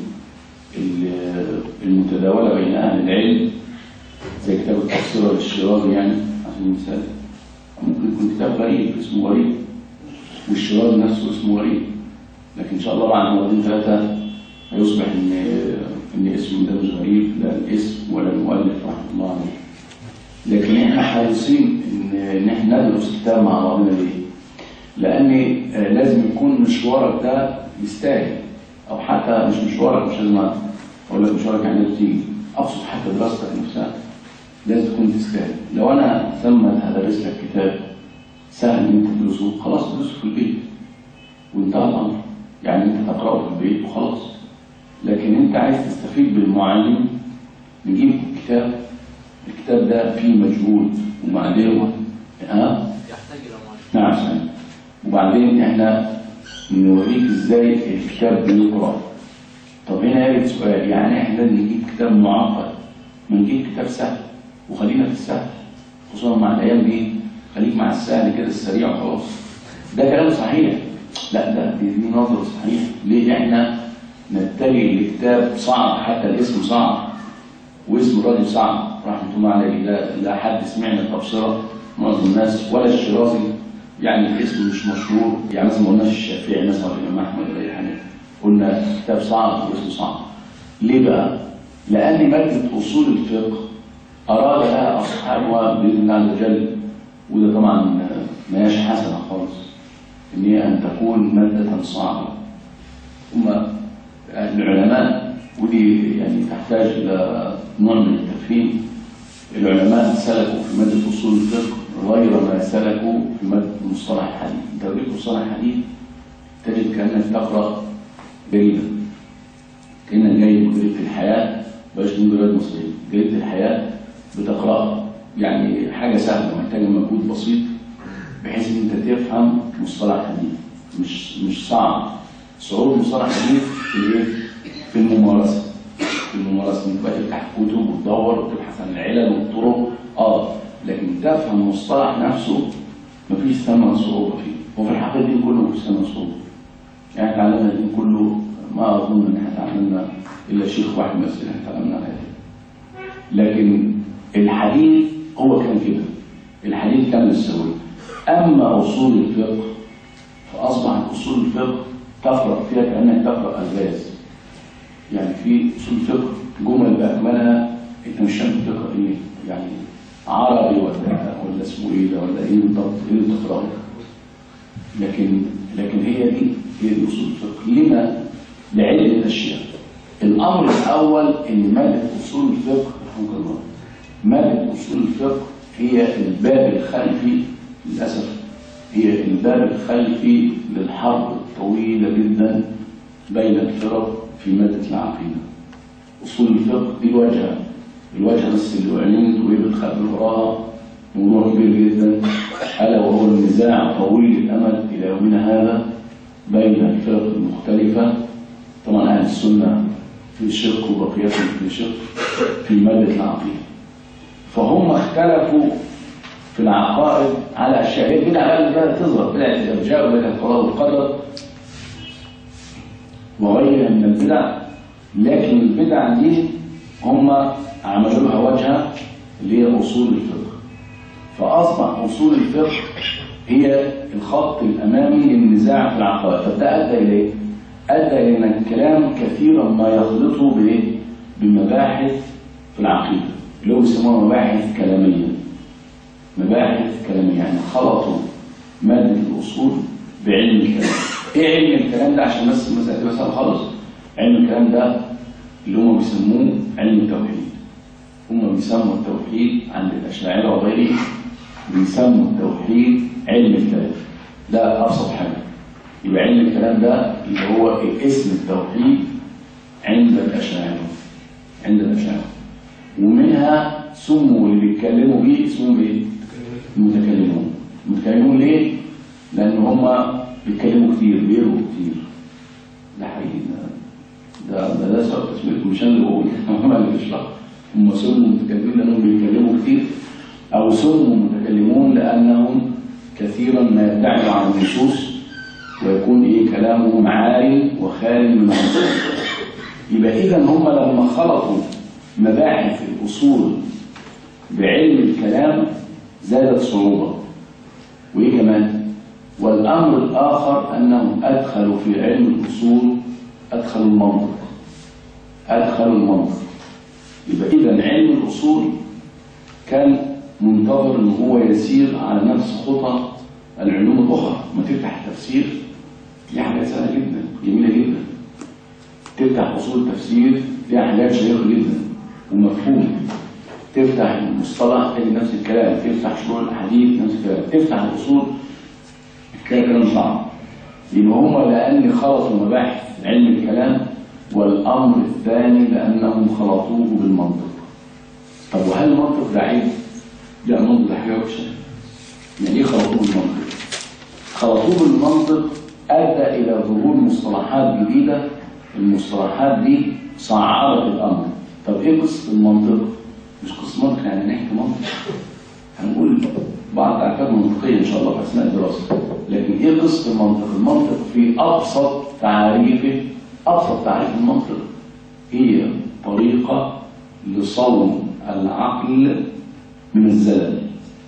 المتداولة بين أهل العلم، زي كتاب التفسير للشيرازي يعني على سبيل المثال. ممكن يكون كتاب غريب اسمه غريب، والشيرازي نفسه اسمه غريب، لكن إن شاء الله بعد مرتين ثلاثة هيصبح إن إن اسمه ده مش غريب، لا الاسم ولا المؤلف رحمه الله عليه. لكن إحنا حريصين إن إن إحنا ندرس كتاب مع بعضنا. ليه؟ لأن لازم يكون مشوارك ده يستاهل، أو حتى مش مشوارك، مش لازم أقول لك مشوارك يعني تيجي، أقصد حتى دراستك نفسها لازم تكون تستاهل. لو أنا ثم هدرس لك كتاب سهل إن أنت تدرسه، خلاص تدرسه في البيت وانتهى الأمر، يعني أنت تقرأه في البيت وخلاص. لكن أنت عايز تستفيد بالمعلم، نجيب كتاب، الكتاب ده فيه مجهود ومعلومة ها؟ يحتاج إلى معلم. نعم سهل. وبعدين إحنا نوريك إزاي الكتاب بيقرأ. طب هنا يرد سؤال، يعني إحنا نجيب كتاب معقد، نجيب كتاب سهل، وخلينا في السهل، خصوصا مع الأيام دي، خليك مع السهل كده السريع وخلاص. ده كلام صحيح؟ لا، ده دي, دي نظرة صحيح. ليه إحنا نتجه لكتاب صعب، حتى الاسم صعب واسم الراجل صعب رحمة الله عليه؟ لا, لا حد سمعنا التبصرة معظم الناس ولا الشيرازي، يعني الاسم مش مشهور، يعني مثلا ما قلناش الشافعي مثلا ولا الإمام أحمد ولا أي حاجة، قلنا كتاب صعب واسم صعب. ليه بقى؟ لأن مادة أصول الفقه أرادها أصحابها بإذن الله عز وجل، وده طبعا ما هياش حسنة خالص، إن هي أن تكون مادة صعبة. ثم العلماء، ودي يعني تحتاج إلى نوع من التفهيم، العلماء سلكوا في مادة أصول الفقه غير ما سلكوا في مادة مصطلح الحديث. أنت لو جبت مصطلح الحديث تجد كأنك تقرأ جريدة، كأنك جايب جريدة الحياة، باش من جريدة مصرية، جريدة الحياة بتقرأها، يعني حاجة سهلة محتاجة مجهود بسيط بحيث ان انت تفهم مصطلح حديث، مش مش صعب. صعوبة مصطلح حديث في الايه؟ في الممارسة. في الممارسة انت بقى تفتح كتب وتدور وتبحث عن العلل والطرق، اه لكن تفهم المصطلح نفسه مفيش ثمن صعوبة فيه، وفي الحقيقة دي كله مفيش ثمن صعوبة. يعني تعلمنا الدين كله، ما اظن ان احنا تعلمنا الا شيخ واحد بس اللي احنا تعلمنا هذا. لكن الحديث هو كان كده، الحديث كان بالسوي. أما أصول الفقه فأصبح أصول الفقه تقرأ فيها كأنك تقرأ ألغاز. يعني في أصول الفقه جمل بأكملها أنت مش فاهم بتقرأ إيه، يعني عربي ولا ولا اسمه إيه ده ولا إيه بالضبط، إيه اللي بتقرأه. لكن لكن هي دي هي دي أصول الفقه. لما؟ لعدة أشياء. الأمر الأول إن مادة أصول الفقه رحمك الله، مادة أصول الفقه هي الباب الخلفي، للأسف هي الباب الخلفي للحرب الطويلة جدا بين الفرق في مادة العقيدة. أصول الفقه دي الواجهة، الواجهة بس اللي أعلنت وهي بتخبي وراها موضوع كبير جدا، ألا وهو النزاع طويل الأمد إلى يومنا هذا بين الفرق المختلفة. طبعا أهل السنة في شق وبقيتهم في شق في مادة العقيدة، فهم اختلفوا في العقائد على أشياء. هي بدعة بقى بدأت تظهر، بدعة الإرجاء وبدعة القضاء والقدر وغيرها من البدع، لكن البدع دي هم عملوا لها وجهة اللي هي أصول الفقه. فأصبح أصول الفقه هي الخط الأمامي للنزاع في العقائد. فده أدى إليه؟ أدى إلى أن الكلام كثيرا ما يخلطه بإيه؟ بمباحث في العقيدة اللي هو بيسموها مباحث كلامية. مباحث كلامية يعني خلطوا مادة الأصول بعلم الكلام. إيه علم الكلام ده؟ عشان بس مسألة مسألة خالص. علم الكلام ده اللي هم بيسموه علم التوحيد. هم بيسموا التوحيد عند الأشاعرة وغيرهم بيسموا التوحيد علم الكلام. ده أبسط حاجة. يبقى علم الكلام ده اللي هو اسم التوحيد عند الأشاعرة. عند الأشاعرة. ومنها سموا اللي بيتكلموا بيه اسمهم ايه؟ المتكلمون. المتكلمون ليه؟ لأن هم بيتكلموا كتير، بيروا كتير. ده حقيقي. ده ده ده سؤال تسمية، مش أنا اللي بقول، هم اللي بيشرحوا. هم سموا متكلمين لأنهم بيتكلموا كتير، أو سموا متكلمون لأنهم كثيرا ما يبتعدوا عن النصوص ويكون إيه كلامهم عاري وخالي من النصوص. يبقى إذا هم لما خلطوا مباحث الأصول بعلم الكلام زادت صعوبة. وإيه كمان؟ والأمر الآخر أنهم أدخلوا في علم الأصول أدخلوا المنطق. أدخلوا المنطق. يبقى إذا علم الأصول كان منتظر أنه هو يسير على نفس خطى العلوم الأخرى. ما تفتح تفسير دي حاجات سهلة جدا جميلة جدا. تفتح أصول التفسير دي حاجات شيقة جدا ومفهوم. تفتح المصطلح تجد نفس الكلام. تفتح شروح الحديث نفس الكلام. تفتح الأصول تلاقي كلام صعب. يبقى هم لأن خلطوا مباحث علم الكلام، والأمر الثاني لأنهم خلطوه بالمنطق. طب وهل المنطق ده عيب؟ لا، المنطق ده حاجة وحشة. يعني إيه خلطوه بالمنطق؟ خلطوه بالمنطق أدى إلى ظهور مصطلحات جديدة. المصطلحات دي صعبت الأمر. طب إيه قصة المنطق؟ مش قصة منطق يعني نحكي منطق. هنقول بعض الأعكاد منطقية إن شاء الله في أثناء الدراسة. لكن إيه قصة المنطق؟ المنطق في أبسط تعريفه، أبسط تعريف المنطق هي طريقة لصون العقل من الزلل.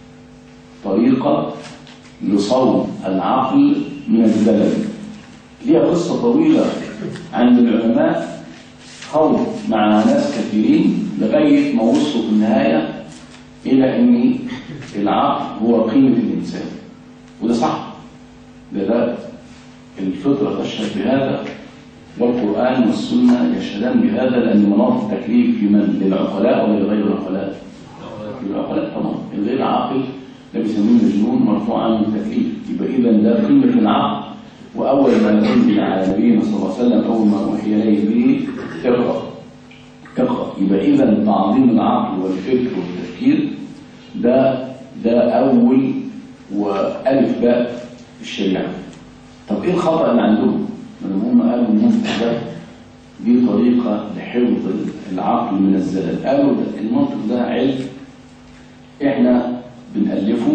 طريقة لصون العقل من الزلل. ليها قصة طويلة عند العلماء، خوض مع ناس كثيرين لغاية ما وصلوا في النهاية إلى أن العقل هو قيمة الإنسان. وده صح. ده ده الفطرة تشهد بهذا، والقرآن والسنة يشهدان بهذا، لأن مناط التكليف في من؟ للعقلاء ولا لغير العقلاء؟ للعقلاء طبعا. الغير عاقل ده بيسميه مجنون مرفوع عنه التكليف. يبقى إذا ده قيمة العقل، وأول ما نزل على نبينا صلى الله عليه وسلم أول ما أوحي إليه به اقرأ اقرأ. يبقى إذا تعظيم العقل والفكر والتفكير ده ده أول وألف باء الشريعة. طب إيه الخطأ اللي عندهم؟ لما هم قالوا المنطق ده دي طريقة لحفظ العقل من الزلل. قالوا ده المنطق ده علم إحنا بنألفه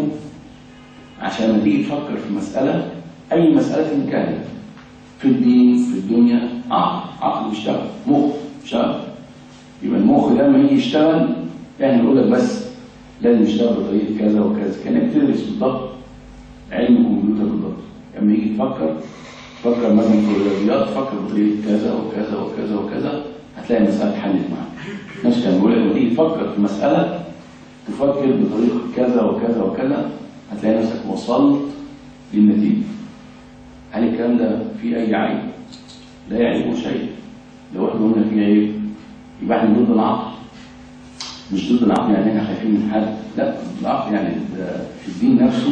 عشان لما تيجي تفكر في مسألة، أي مسألة كانت في الدين في الدنيا، عقل عقل بيشتغل، مخ بيشتغل. يبقى المخ ده لما يجي يشتغل يعني نقول لك بس لازم يشتغل بطريقة كذا وكذا، كأنك تدرس بالضبط علم الكمبيوتر بالضبط. لما يجي تفكر تفكر مثلا في الرياضيات، تفكر بطريقة كذا وكذا وكذا وكذا، هتلاقي المسألة اتحلت معاك. نفس كان بيقول لك لما تيجي تفكر في مسألة تفكر بطريقة كذا وكذا وكذا، هتلاقي نفسك وصلت للنتيجة. هل الكلام ده فيه أي عيب؟ لا يعيبه شيء. لو احنا قلنا فيه عيب يبقى احنا ضد العقل. مش ضد العقل يعني احنا خايفين من حد، لا، العقل يعني في الدين نفسه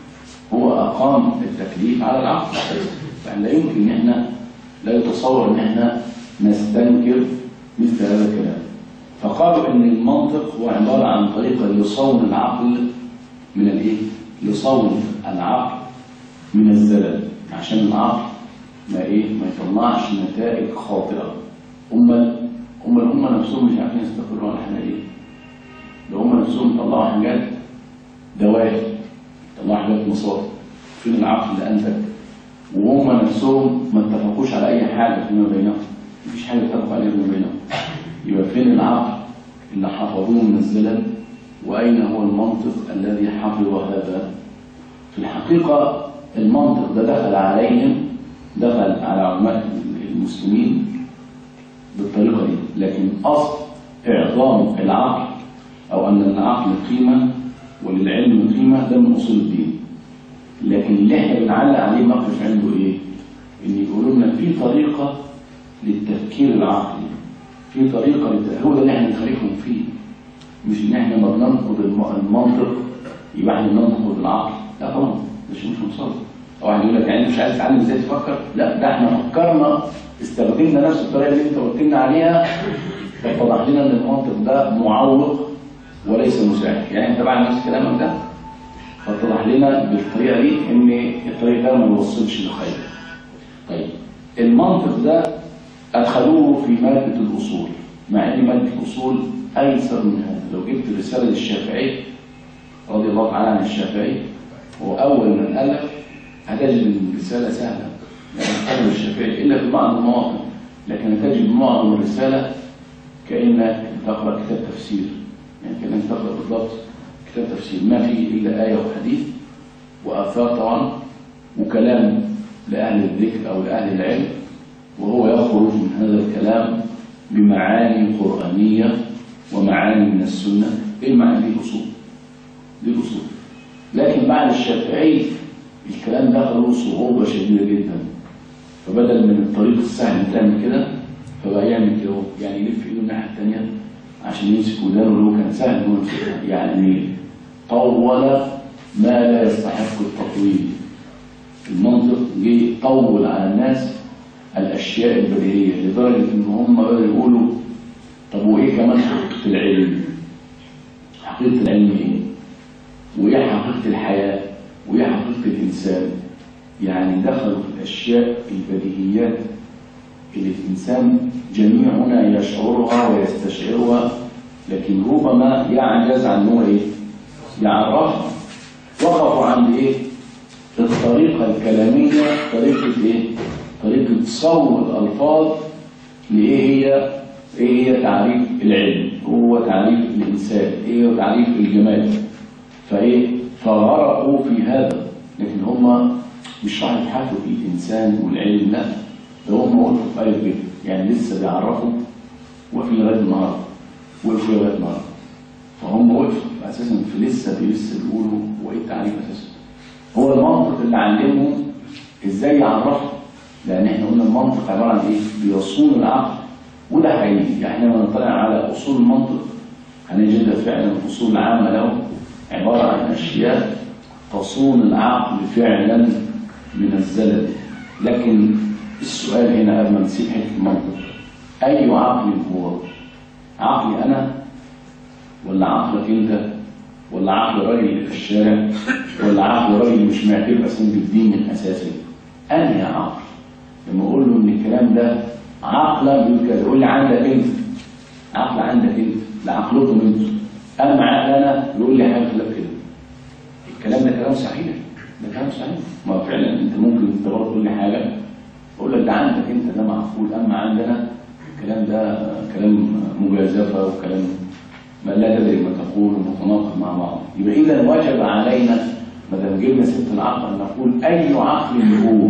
هو أقام التكليف على العقل. فإحنا لا يمكن ان احنا لا يتصور ان احنا نستنكر مثل هذا الكلام. فقالوا ان المنطق هو عبارة عن طريقة لصون العقل من الايه؟ لصون العقل من الزلل، عشان العقل ما ايه؟ ما يطلعش نتائج خاطئة. هم هم هم نفسهم مش عارفين يستقروا على احنا ايه؟ لو هم نفسهم طلعوا حاجات دواهي، طلعوا حاجات مصادر، فين العقل اللي انتج؟ وهم نفسهم ما اتفقوش على اي حاجه فيما بينهم، مفيش حاجه اتفقوا عليها فيما بينهم. يبقى فين العقل اللي حفظوه من الزلل؟ واين هو المنطق الذي حفظ هذا؟ في الحقيقه المنطق ده دخل عليهم، دخل على علماء المسلمين بالطريقه دي، لكن اصل اعظام العقل او ان العقل قيمه وللعلم قيمه ده من اصول الدين. لكن اللي احنا بنعلق عليه موقف عنده ايه؟ ان يقولوا لنا في طريقه للتفكير العقلي، في طريقه للت... هو ده اللي احنا نخالفهم فيه. مش ان احنا ما بننقض المنطق يبقى احنا بننقض العقل، لا طبعا ده شيء مش مصادر. او واحد يقول لك يعني انت مش عايز تتعلم ازاي تفكر؟ لا، ده احنا فكرنا استخدمنا نفس الطريقه اللي انت قلت لنا عليها، فاتضح لنا ان المنطق ده معوق وليس مساعد. يعني انت بعد نفس كلامك ده فاتضح لنا بالطريقه دي ان الطريق ده ما بيوصلش للخير. طيب المنطق ده ادخلوه في ماده الاصول، مع ان ماده الاصول ايسر من هذا. لو جبت رساله للشافعي رضي الله تعالى عن الشافعي، هو اول من الف، هتجد الرساله سهله، يعني تقرا الشافعي الا في بعض المواطن، لكن هتجد معظم الرساله كانك تقرا كتاب تفسير، يعني كانك تقرا بالضبط كتاب تفسير، ما فيه الا ايه وحديث واثار طبعا وكلام لاهل الذكر او لاهل العلم، وهو يخرج من هذا الكلام بمعاني قرانيه ومعاني من السنه. ايه المعاني دي؟ الاصول، دي الاصول. لكن بعد الشافعي الكلام ده له صعوبه شديده جدا، فبدل من الطريق السهل تعمل كده فبقى يعمل كده، يعني يلف ايده الناحيه الثانيه عشان يمسك ودانه اللي هو كان سهل انه يمسكها، يعني طول ما لا يستحق التطويل. المنطق جه طول على الناس الاشياء البديهيه لدرجه ان هم بدأوا يقولوا طب وايه كمان حقيقه العلم؟ حقيقه العلم ايه؟ وايه حقيقه الحياه؟ وايه حقيقه الانسان؟ يعني دخلوا في الاشياء البديهيات اللي الانسان جميعنا يشعرها ويستشعرها، لكن ربما يعجز عن هو ايه؟ يعرفها. وقفوا عند ايه؟ الطريقه الكلاميه، طريقه ايه؟ طريقه صوغ الالفاظ لايه هي؟ ايه هي تعريف العلم؟ هو تعريف الانسان، ايه هو تعريف الجمال؟ فايه؟ فغرقوا في هذا، لكن هم مش راح يبحثوا في الانسان والعلم، لا، ده هم وقفوا في ألف بيت، يعني لسه بيعرفوا وفي لغايه النهارده، وقفوا لغايه النهارده. فهم وقفوا اساسا في لسه في لسه بيقولوا هو ايه التعريف اساسا؟ هو المنطق اللي علمهم ازاي يعرفه؟ لان احنا قلنا المنطق عباره عن ايه؟ بيصون العقل، وده حقيقي. يعني احنا لما نطلع على اصول المنطق هنجد فعلا اصول عامه له عباره عن اشياء تصون العقل فعلا من الزلل. لكن السؤال هنا قبل ما نسيب حته المنطق، اي عقل هو؟ عقلي انا ولا عقلك انت ولا عقل الراجل اللي في الشارع ولا عقل الراجل اللي مش معتبر اصلا بالدين من اساسه؟ انهي عقل؟ لما اقول له ان الكلام ده عقلا يقول كده، يقول لي عندك انت، عقل عندك انت، لا عقلكم انتوا. اما عقل انا يقول لي حاجه خلاف كده. الكلام ده كلام صحيح، ده كلام صحيح. ما فعلا انت ممكن تبقى تقول لي حاجه اقول لك ده عندك انت ده معقول، اما عندنا الكلام ده كلام مجازفه وكلام ما لا تدري ما تقول ومتناقض مع بعض. يبقى اذا وجب علينا ما دام جبنا سيره العقل ان نقول اي عقل هو،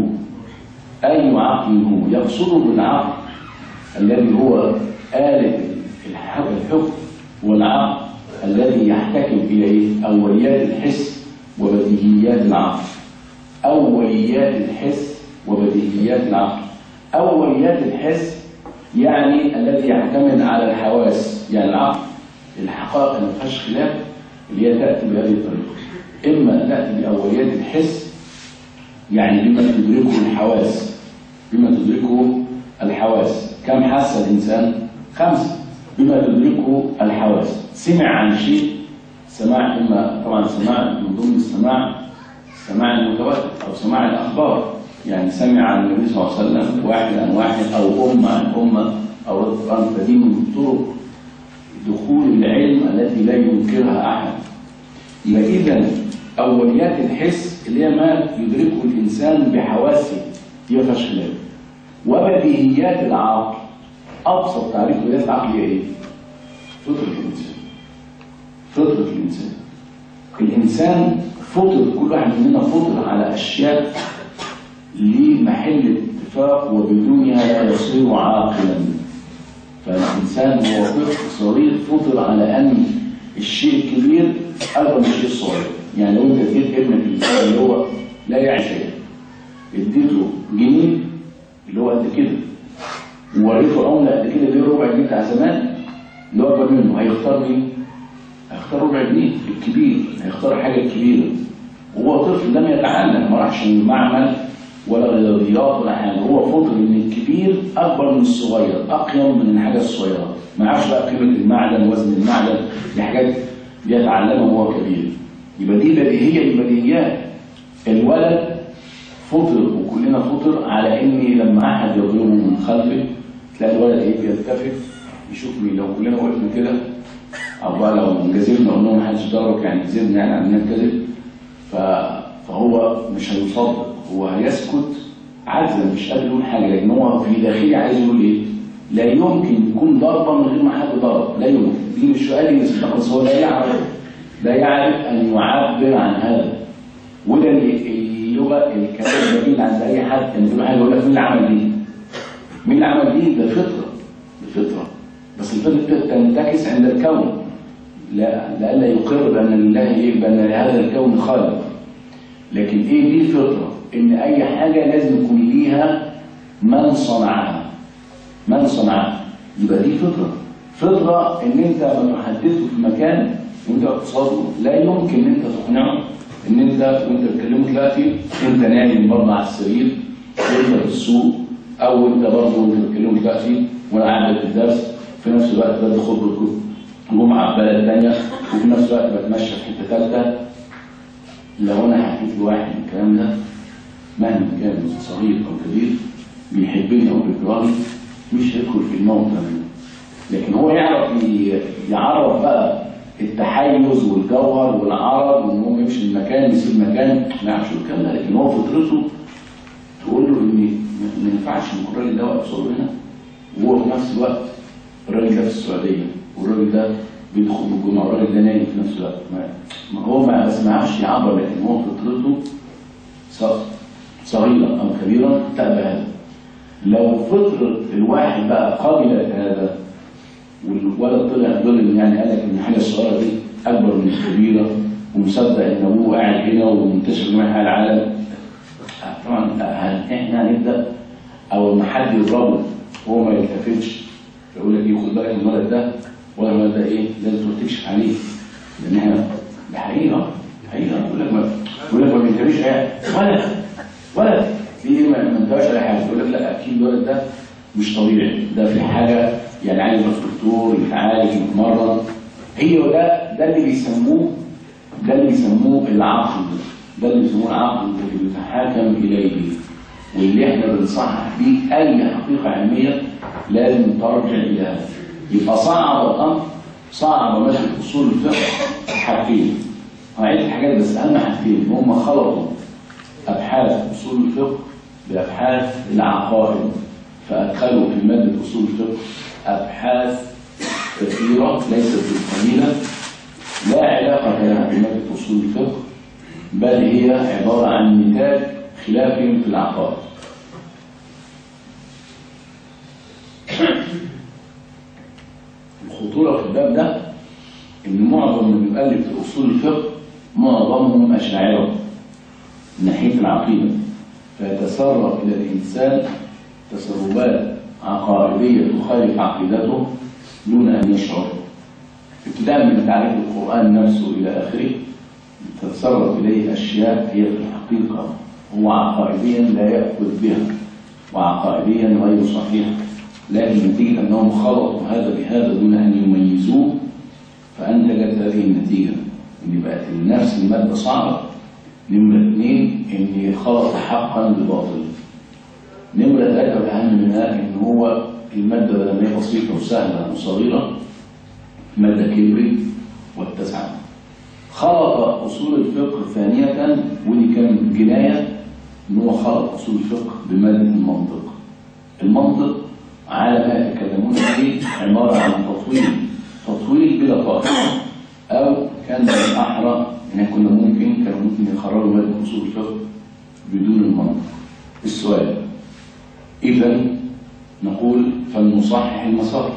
اي عقل هو. يقصد بالعقل الذي هو آلة الحكم والعقل الذي يحتكم الى ايه؟ اوليات الحس وبديهيات العقل. اوليات الحس وبديهيات العقل. اوليات الحس يعني الذي يعتمد على الحواس، يعني العقل الحقائق اللي ما فيهاش خلاف اللي هي تاتي بهذه الطريقه. اما تاتي باوليات الحس يعني بما تدركه الحواس، بما تدركه الحواس. كم حاسه الانسان؟ خمسه. بما تدركه الحواس، سمع عن شيء، سماع اما طبعا سماع من ضمن السماع سماع المتواتر او سماع الاخبار، يعني سمع عن النبي صلى الله عليه وسلم واحد عن واحد او امه عن امه او القران. فدي من طرق دخول العلم التي لا ينكرها احد. يبقى اذا اوليات الحس اللي هي ما يدركه الانسان بحواسه دي ما فيهاش خلاف. وبديهيات العقل، ابسط تعريف بديهيات العقل هي ايه؟ فطره الانسان. فطره الانسان. الانسان فطر، كل واحد مننا فطر على اشياء لمحل اتفاق وبدونها لا يصير عاقلا. فالإنسان هو طفل صغير فطر على أن الشيء الكبير أكبر من الشيء الصغير. يعني لو أنت اديت ابنك الإنسان اللي هو لا يعي شيء، اديته جنيه اللي هو قد كده ووريته عملة قد كده اللي هي ربع جنيه بتاع زمان اللي هو أكبر منه، هيختار مين؟ هيختار ربع جنيه الكبير، هيختار حاجة كبيرة. وهو طفل لم يتعلم، ما راحش المعمل ولا رياضيات ولا حاجه، هو فطر ان الكبير اكبر من الصغير، اقيم من الحاجه الصغيره. ما يعرفش بقى قيمه المعدن وزن المعدن، دي حاجات بيتعلمها وهو كبير. يبقى دي بديهيه البديهيات. الولد فطر وكلنا فطر على ان لما احد يضربه من خلفه تلاقي الولد ايه؟ بيلتفت يشوف مين. لو كلنا وقفنا كده او بقى لو جازفنا قلنا ما حدش ضربك يعني كذبنا يعني عندنا كذب، فهو مش هيصدق، هو هيسكت عجزا مش قادر يقول حاجه، لان هو في داخله عايز يقول ايه؟ لا يمكن يكون ضربه من غير ما حد ضرب، لا يمكن. دي مش سؤال يصدق، بس هو لا يعرف لا يعرف ان يعبر عن هذا. وده اللغه الكلام الجميل عند اي حد ان تقول حاجه يقول لك مين اللي عمل دي؟ مين اللي عمل دي؟ ده فطره، ده فطره. بس الفطره تنتكس عند الكون، لا لئلا يقر بان لله ايه؟ بان لهذا الكون خالق. لكن ايه دي الفطره؟ ان اي حاجه لازم يكون ليها من صنعها، من صنعها. يبقى دي فطره. فطره ان انت لما تحدثه في مكان وانت قصاده لا يمكن ان انت تقنعه ان انت وانت بتكلمه دلوقتي انت نايم برضه على السرير وانت في السوق، او انت برضه وانت بتكلمه دلوقتي وانا قاعد في الدرس في نفس الوقت بدي خطبه جمعه في بلد ثانيه وفي نفس الوقت بتمشى في حته ثالثه. لو انا حكيت لواحد الكلام ده مهما كان صغير او كبير بيحبني او بيكرهني مش هيدخل في الموت منه. لكن هو يعرف يعرف بقى التحيز والجوهر والعرض وان هو يمشي المكان يسيب مكان ما يعرفش الكلام ده. لكن هو فطرته تقول له ان ما ينفعش ان الراجل ده واقف صوره هنا وهو في نفس الوقت الراجل ده في السعوديه والراجل ده بيدخل الجمعه والراجل ده نايم في نفس الوقت. ما هو ما بس ما يعرفش يعبر، لكن هو فطرته صغيره او كبيره تأبى هذا. لو فطره الواحد بقى قبلت هذا والولد طلع ظلم يعني قال لك ان الحاجه الصغيره دي اكبر من الكبيره ومصدق ان ابوه قاعد هنا ومنتشر جميع العالم، طبعا احنا هنبدا او لما حد يضربه وهو ما يلتفتش يقول لك ايه خد بالك من الولد ده ولا الولد ده ايه لازم تروح تكشف عليه لان احنا ده حقيقه حقيقه يقول لك ما يقول لك ما بينتبهش ولد ولد في ما انتبهش على حاجه يقول لك لا اكيد الولد ده مش طبيعي ده في حاجه يعني عايز يروح دكتور يتعالج يتمرن. هي ده ده اللي بيسموه ده اللي بيسموه العقل ده اللي بيسموه العقل اللي بيتحاكم اليه واللي احنا بنصحح بيه اي حقيقه علميه لازم ترجع الى هذا. يبقى صعب الامر صعب مثل اصول الفقه حاجتين عده حاجات بس اهم حاجتين هم خلطوا ابحاث اصول الفقه بابحاث العقائد فادخلوا في ماده اصول الفقه ابحاث كثيره ليست بالقليله لا علاقه لها بماده اصول الفقه بل هي عباره عن نتاج خلافهم في العقائد. الخطوره في الباب ده ان معظم من يؤلف في اصول الفقه معظمهم اشاعره من ناحيه العقيده فيتسرب الى الانسان تسربات عقائديه تخالف عقيدته دون ان يشعر ابتداء من تعريف القران نفسه الى اخره تتسرب اليه اشياء هي في الحقيقه هو عقائديا لا ياخذ بها وعقائديا غير صحيحه لكن نتيجه انهم خلطوا هذا بهذا دون ان يميزوه فانتجت هذه النتيجه ان بقت نفس الماده صعبه. نمره اثنين ان خلط حقا بباطل. نمره ثلاثه والاهم منها ان هو الماده بدل ما هي بسيطه وسهله وصغيره الماده كبرت واتسعت. خلط اصول الفقه ثانيه ودي كانت جنايه ان هو خلط اصول الفقه بماده المنطق. المنطق على ما يتكلمون فيه عباره عن تطويل تطويل بلا طائل او كان الاحرى ان كنا ممكن كانوا ممكن يخرجوا ماده اصول الفقه بدون المنطق. السؤال اذا نقول فالمصحح المسار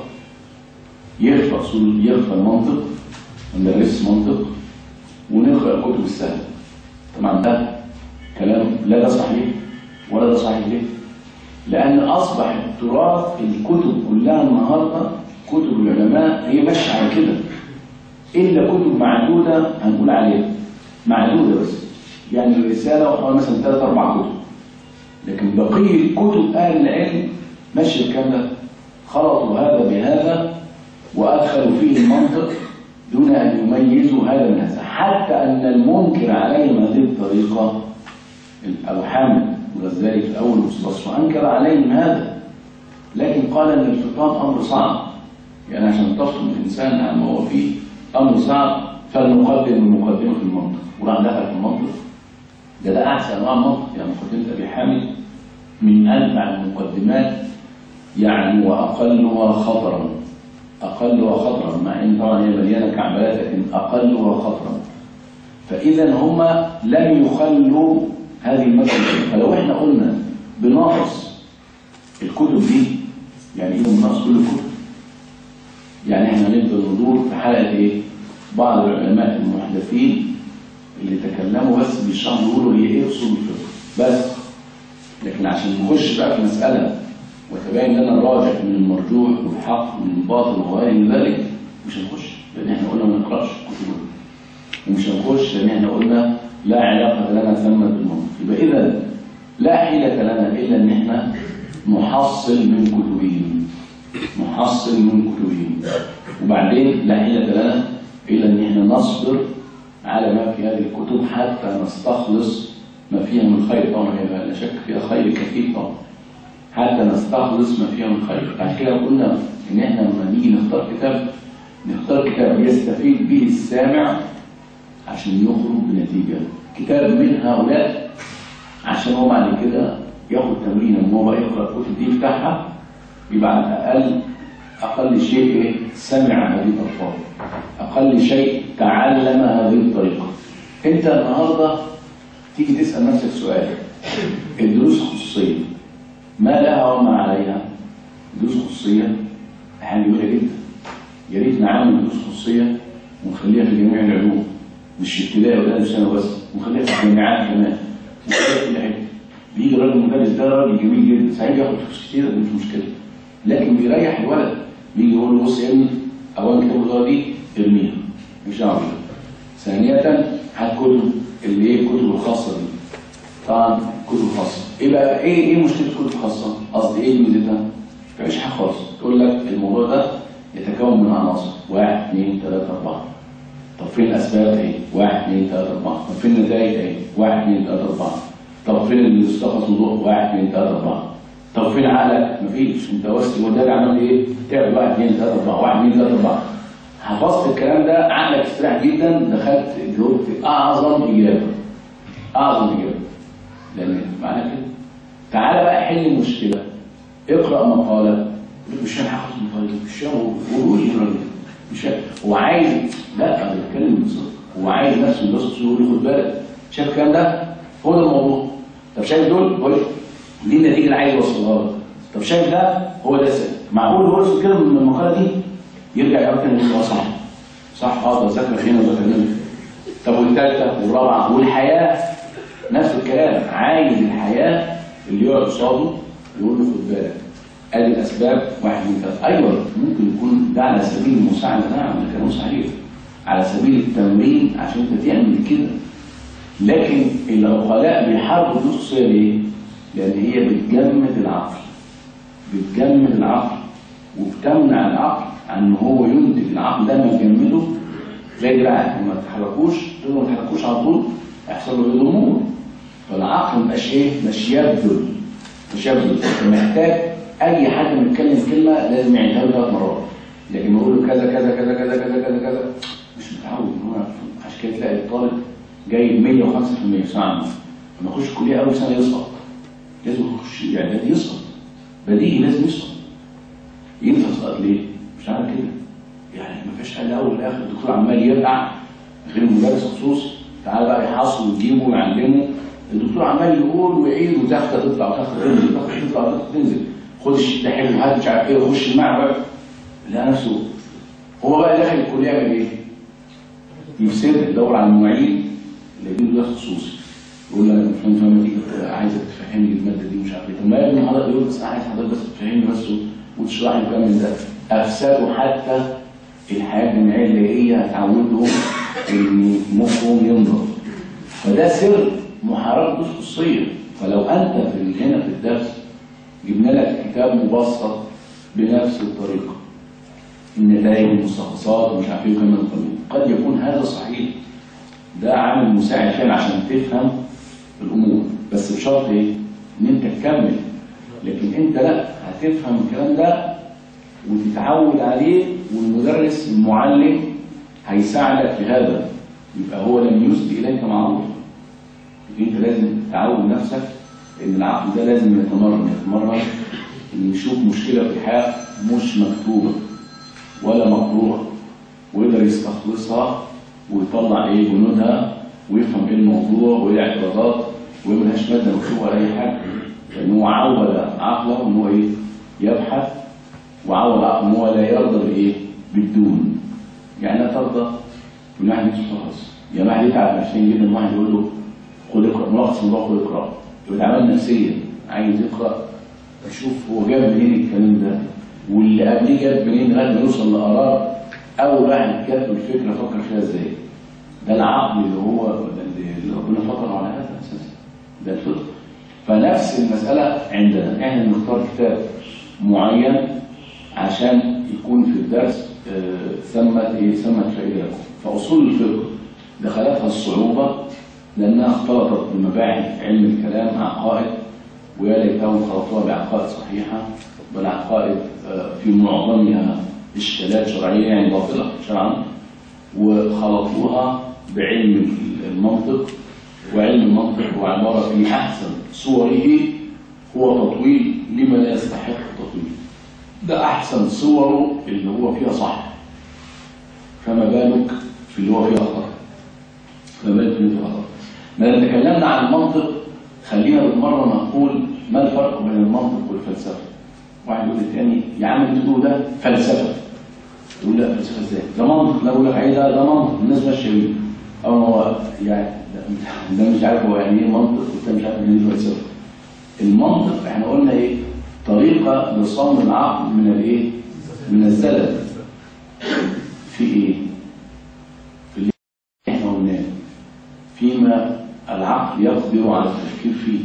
يرفع اصول يرفع المنطق ندرس منطق ونقرا الكتب السهله. طبعا ده كلام لا ده صحيح ولا ده صحيح. ليه؟ لان اصبح تراث الكتب كلها النهارده كتب العلماء هي ماشيه على كده الا كتب معدوده هنقول عليها معدوده بس يعني الرساله وحوالي مثلا ثلاث اربع كتب لكن بقيه كتب اهل العلم ماشيه الكلام ده خلطوا هذا بهذا وادخلوا فيه المنطق دون ان يميزوا هذا من هذا حتى ان المنكر عليهم هذه الطريقه ابو حامد والغزالي في اول مصطلح انكر عليهم هذا لكن قال ان الفطام امر صعب يعني عشان تفطم الانسان عن ما هو فيه امر صعب فلنقدم المقدمه في المنطق وراح دخل في المنطق ده ده احسن انواع المنطق يعني مقدمه ابي حامد من انفع المقدمات يعني واقلها خطرا اقلها خطرا مع ان طبعا هي مليانه كعبات لكن اقلها خطرا. فاذا هم لم يخلوا هذه المساله. فلو احنا قلنا بناقص الكتب دي يعني ايه بناقص كل الكتب؟ يعني احنا نفضل ندور في حلقه ايه؟ بعض العلماء المحدثين اللي تكلموا بس بيشرحوا يقولوا هي ايه اصول الفقه بس. لكن عشان نخش بقى في مساله وتبين لنا الراجح من المرجوح والحق من الباطل وغير ذلك مش هنخش لان احنا قلنا ما نقراش كتب ومش هنخش لان احنا قلنا لا علاقه لنا ثم بالمنطق. يبقى اذا لا حيله لنا الا ان احنا نحصل من كتبهم نحصل من كتبهم وبعدين لا حيله لنا الا ان احنا نصبر على ما في هذه الكتب حتى نستخلص ما فيها من خير. طبعا لا شك فيها خير كثير طبعا حتى نستخلص ما فيها من خير. عشان كده قلنا ان احنا لما نيجي نختار كتاب نختار كتاب يستفيد به السامع عشان يخرج بنتيجه. كتاب من هؤلاء عشان هو بعد كده ياخد تمرين ان هو يقرا الكتب دي بتاعها يبقى على الاقل اقل شيء ايه سمع هذه الالفاظ اقل شيء تعلم هذه الطريقه. انت النهارده تيجي تسال نفسك سؤال الدروس الخصوصيه ما لها وما عليها؟ دروس خصوصيه حاجه جميله جدا يا ريت نعمل دروس خصوصيه ونخليها في جميع العلوم مش ابتدائي ولا ثانوي بس ونخليها في الجامعات كمان ونخليها في كل حته بيجي الراجل المدرس ده راجل جميل جدا، صحيح بياخد فلوس كتير مش مشكله، لكن بيريح الولد، بيجي يقول له بص يا ابني اولا كتاب الوزاره دي ارميها مش دعوه بيها. ثانية هات كتب اللي ايه الكتب الخاصه دي. طبعا كتب خاصه ايه بقى ايه ايه مشكله الكتب الخاصه؟ قصدي ايه ميزتها؟ مفيش حاجه خالص، تقول لك الموضوع ده يتكون من عناصر واحد اثنين ثلاثة أربعة. طب فين الأسباب ايه؟ واحد اثنين ثلاثة أربعة. طب فين النتائج ايه؟ واحد اثنين ثلاثة أربعة. طب فين اللي استخلص موضوع؟ واحد اثنين ثلاثة أربعة. طب فين عقلك؟ مفيش، أنت بس المدرب عمل ايه؟ تعمل واحد اثنين ثلاثة أربعة، واحد اثنين ثلاثة أربعة. حفظت الكلام ده، عقلك استريح جدا، دخلت جاوبت أعظم إجابة. أعظم إجابة. لأن معنى كده. تعالى بقى حل المشكلة. اقرأ مقالة. مش انا هاخد المقاله دي، مش وقول لي الراجل مش هو عايز، لا انا بتكلم بالظبط، هو عايز نفسه يبص يقول لي خد بالك، شايف الكلام ده؟ هو ده الموضوع. طب شايف دول؟ قول دي النتيجه اللي عايز يوصلها لك. طب شايف ده؟ هو ده السبب. معقول هو يوصل كده من المقاله دي؟ يرجع يقول تاني يقول اه صح صح اه ده ذاكر هنا وذاكر هنا. طب والثالثه والرابعه والحياه نفس الكلام، عايز الحياه اللي يقعد قصاده يقول له خد بالك. ادي الاسباب واحد من ثلاثه. ايوه ممكن يكون ده على سبيل المساعده، نعم ده كلام صحيح، على سبيل التمرين عشان انت تعمل كده. لكن العقلاء بيحاربوا الدروس الخصوصيه ليه؟ لان هي بتجمد العقل، بتجمد العقل وبتمنع العقل عن ان هو ينتج. العقل ده ما تجمده زي دراعك، ما تحركوش تقدروا ما تحركوش على طول هيحصل له ضمور. فالعقل ما يبقاش ايه؟ مش يبذل، مش يبذل، محتاج اي حد بيتكلم كلمه لازم يعيدها له ثلاث مرات، لكن يقول له كذا كذا كذا كذا كذا كذا كذا مش متعود ان هو. عشان كده تلاقي الطالب جاي مية وخمسة في المية في سنه عامه، لما يخش الكليه اول سنه يسقط، لازم يخش اعدادي يسقط، بديهي لازم يسقط. ينفع يسقط ليه؟ مش عارف كده، يعني ما فيش حل اول والاخر. الدكتور عمال يرقع غير المدرس خصوص، تعالى بقى يحصل ويجيبه ويعلمه. الدكتور عمال يقول ويعيد وتاخده تطلع وتاخده تنزل، تاخده تطلع وتاخده تنزل، خد الشيء ده حلو هات مش عارف ايه وخش المعبد. لقى نفسه هو بقى داخل الكليه يعمل ايه؟ يفسد يدور على المعيد اللي يديله درس خصوصي، يقول له انا مش فاهم فاهم دي عايزك تفهمني الماده دي مش عارف ايه. طب ما يا ابني حضرتك يقول بس انا عايز حضرتك بس تفهمني بس وتشرح لي الكلام من ده. افسدوا حتى الحياه الجامعيه اللي هي هتعودهم ان مخهم ينضف. فده سر محاربه الدروس الخصوصيه. فلو انت في هنا في الدرس جبنا لك كتاب مبسط بنفس الطريقه، النتائج والمستخلصات ومش عارف ايه وكمان القانون، قد يكون هذا صحيح، ده عامل مساعد فعلا عشان تفهم الامور، بس بشرط ايه؟ ان انت تكمل. لكن انت لا، هتفهم الكلام ده وتتعود عليه، والمدرس المعلم هيساعدك في هذا، يبقى هو لم يسد اليك معروفا. انت لازم تعود نفسك ان العقل ده لازم يتمرن يتمرن ان يشوف مشكله في الحياه مش مكتوبه ولا مقروءه، ويقدر يستخلصها ويطلع ايه بنودها ويفهم ايه الموضوع وايه الاعتراضات، وملهاش ماده مكتوبه ولا اي حاجه، لان هو عود عقله ان هو ايه؟ يبحث، وعود عقله ان هو لا يرضى بايه؟ بالدون. يعني لا ترضى ان واحد يمسك خلاص، يا واحد يتعب نفسيا جدا، واحد يقول له خد اقرا، ملخص الموضوع خد اقرا، يبقى تعبان نفسيا عايز يقرا، يشوف هو جاب منين الكلام ده واللي قبليه جاب منين لغايه ما يوصل لاراء اول واحد جاب الفكره فكر فيها ازاي. ده العقل اللي هو اللي ربنا فطره على هذا اساسا، ده الفطر. فنفس المساله عندنا، احنا بنختار كتاب معين عشان يكون في الدرس ثمت ايه؟ ثمت فائده لكم. فاصول الفقه دخلتها الصعوبه لانها اختلطت بمباحث علم الكلام، عقائد، ويا ليتهم خلطوها بعقائد صحيحه، بل عقائد في معظمها اشكالات شرعيه يعني باطله شرعا، وخلطوها بعلم المنطق. وعلم المنطق هو عباره في احسن صوره هو تطويل لما لا يستحق التطويل. ده احسن صوره اللي هو فيها صح، فما بالك في اللي هو فيها خطا، فما بالك في اللي فيها خطا. ما تكلمنا عن المنطق، خلينا بالمره نقول ما الفرق بين المنطق والفلسفه. واحد يقول للثاني يا عم اللي بتقوله ده فلسفه، يقول لا فلسفه ازاي؟ ده منطق. لا اقول لك ايه ده؟ ده منطق الناس ماشيه بيه. او هو يعني ده مش عارف هو يعني ايه منطق، وانت مش عارف يعني ايه فلسفه. المنطق احنا قلنا ايه؟ طريقه لصون العقل من الايه؟ من الزلل. في ايه؟ في اللي احنا قلناه فيما العقل يقدر على التفكير فيه.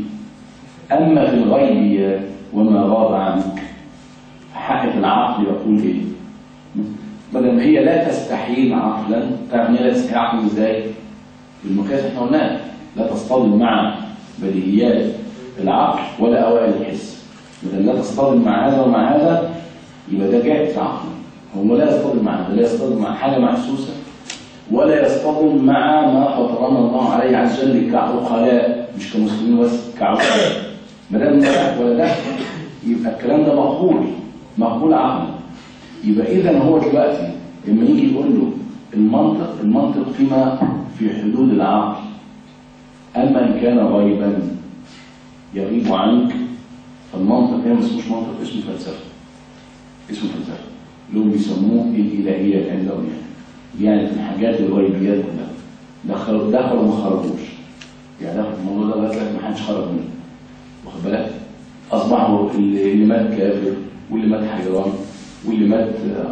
اما في الغيبيات وما غاب عنك فحق العقل يقول ايه؟ بدل ما هي لا تستحيل عقلا، تعرف هي لا تستحيل عقلا ازاي؟ بالمقياس احنا قلنا لا تصطدم مع بديهيات العقل ولا اوائل الحس. بدل لا تصطدم مع هذا ومع هذا يبقى ده جائز عقلا. هو لا يصطدم مع هذا، لا يصطدم مع حاجه محسوسه ولا يصطدم مع ما فطرنا الله عليه عز وجل كعقلاء، مش كمسلمين بس، كعقلاء. ما دام ده ولا ده يبقى الكلام ده مقبول مقبول عقلا. يبقى اذا هو دلوقتي لما يجي يقول له المنطق المنطق فيما في حدود العقل. اما ان كان غيبا يغيب عنك فالمنطق هنا ما اسموش منطق، اسمه فلسفه. اسمه فلسفه اللي هم بيسموه الالهيات عندهم، يعني يعني في الحاجات الغيبيات كلها دخلوا دخلوا وما خرجوش. يعني دخلوا في الموضوع ده بس ما حدش خرج منه، واخد بالك؟ اصبحوا اللي مات كافر واللي مات حيران واللي مات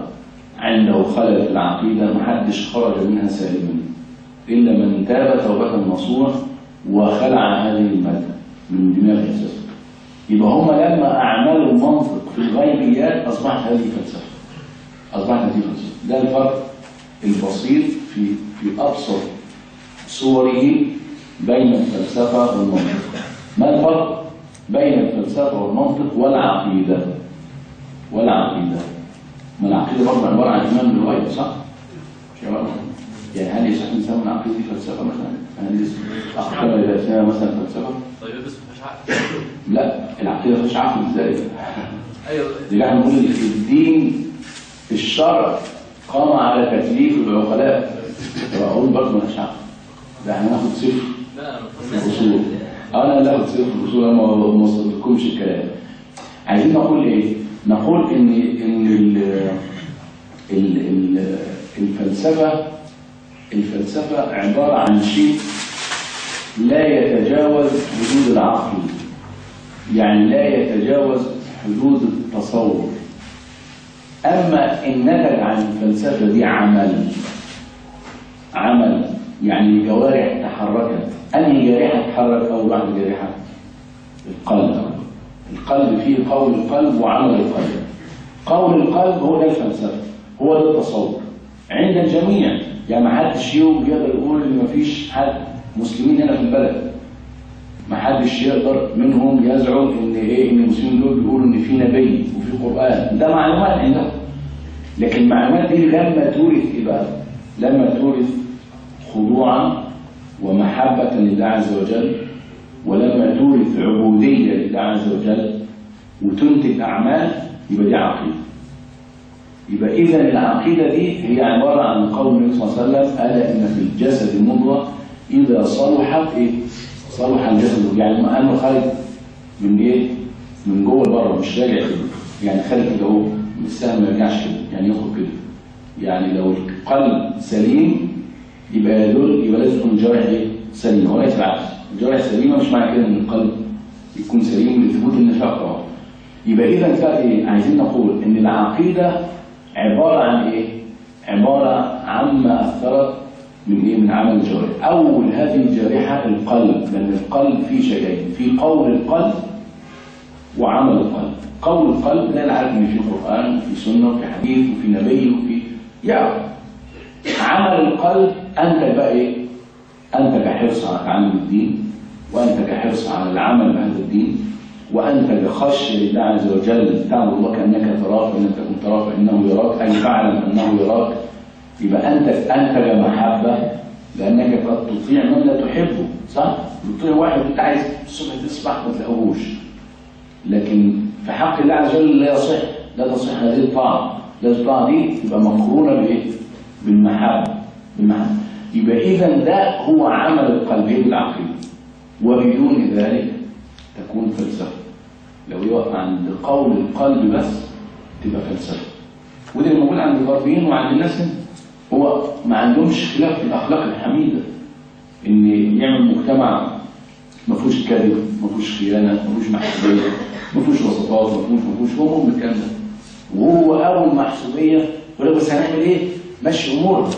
عنده خلل في العقيده ما حدش خرج منها سالما الا من تاب توبه نصوحا وخلع هذه الماده من دماغ اساسا. يبقى هم لما اعملوا المنطق في الغيبيات اصبحت هذه فلسفه. اصبحت هذه فلسفه. ده الفرق البسيط في في ابسط صوره بين الفلسفه والمنطق. ما الفرق بين الفلسفه والمنطق والعقيده؟ والعقيده ما العقيده برضه عباره عن ايمان بالغيب، صح؟ مش عباره يعني هل يصح نسمي العقيده دي فلسفه مثلا؟ هل اخطر يبقى اسمها مثلا فلسفه؟ طيب بس مفيش عقل. لا العقيده مفيش عقل ازاي؟ ايوه دي احنا بنقول الدين الشرع قام على تكليف العقلاء. اقول برضه مفيش عقل. ده احنا هناخد صفر في الاصول. انا لا اخد صفر في الاصول، انا ما وصلتلكمش الكلام. عايزين نقول ايه؟ نقول ان ان ال ال الفلسفه الفلسفه عباره عن شيء لا يتجاوز حدود العقل، يعني لا يتجاوز حدود التصور. اما ان نتج عن الفلسفه دي عمل عمل يعني جوارح تحركت. انهي جارحه تتحرك اول واحده جارحه؟ القلب. القلب فيه قول القلب وعمل القلب. قول القلب هو ده الفلسفه، هو ده التصور عند الجميع. يعني ما حدش يقدر يقول ان ما فيش حد مسلمين هنا في البلد ما حدش يقدر منهم يزعم ان ايه ان المسلمين دول بيقولوا ان في نبي وفي قران. ده معلومات عندهم، لكن المعلومات دي لما تورث ايه بقى؟ لما تورث خضوعا ومحبه لله عز وجل، ولما تورث عبوديه لله عز وجل وتنتج اعمال، يبقى دي عقيده. يبقى اذا العقيده دي هي عباره عن قول النبي صلى الله عليه وسلم: الا ان في الجسد مضغه اذا صلحت ايه؟ صلح الجسد. يعني ما انه خارج من ايه؟ من جوه لبره، مش راجع كده. يعني خارج كده اهو، السهم ما يرجعش كده، يعني يخرج كده. يعني لو القلب سليم يبقى يدل يبقى لازم تكون الجوارح ايه؟ سليمه، وليس العكس. الجوارح سليمه مش معنى كده ان القلب يكون سليم لثبوت النفاق طبعا. يبقى اذا فرق ايه؟ عايزين نقول ان العقيده عباره عن ايه؟ عباره عما اثرت من ايه؟ من عمل الجوارح. اول هذه الجارحه القلب، لان القلب فيه شيئين، في قول القلب وعمل القلب. قول القلب ده نعرف ان في قران وفي سنه وفي حديث وفي نبي وفي يعني. عمل القلب انتج بقى ايه؟ انتج حرص على تعلم الدين، وانتج حرص على العمل بهذا الدين، وانتج خشيه لله عز وجل، تعبد الله كانك تراه فان تكن تراه فانه يراك، اي فاعلم انه يراك. يبقى انتج انتج محبه لانك قد تطيع من لا تحبه، صح؟ تطيع واحد انت عايز الصبح تصبح ما تلاقوهوش، لكن في حق الله عز وجل لا يصح، لا تصح هذه الطاعه. لازم الطاعه دي تبقى مقرونه بايه؟ بالمحبه. بالمحبه. يبقى اذا ده هو عمل القلب بالعقيده، وبدون ذلك تكون فلسفه. لو يقف عند قول القلب بس تبقى فلسفه. وده اللي موجود عند الغربيين وعند الناس هنا. هو ما عندهمش خلاف في الاخلاق الحميده، ان يعمل مجتمع ما فيهوش كذب، ما فيهوش خيانه، ما فيهوش محسوبيه، ما فيهوش وسطات، ما فيهوش ما فيهوش هو مؤمن الكلام ده. وهو اول محسوبيه يقول لك بس هنعمل ايه؟ مشي امورنا.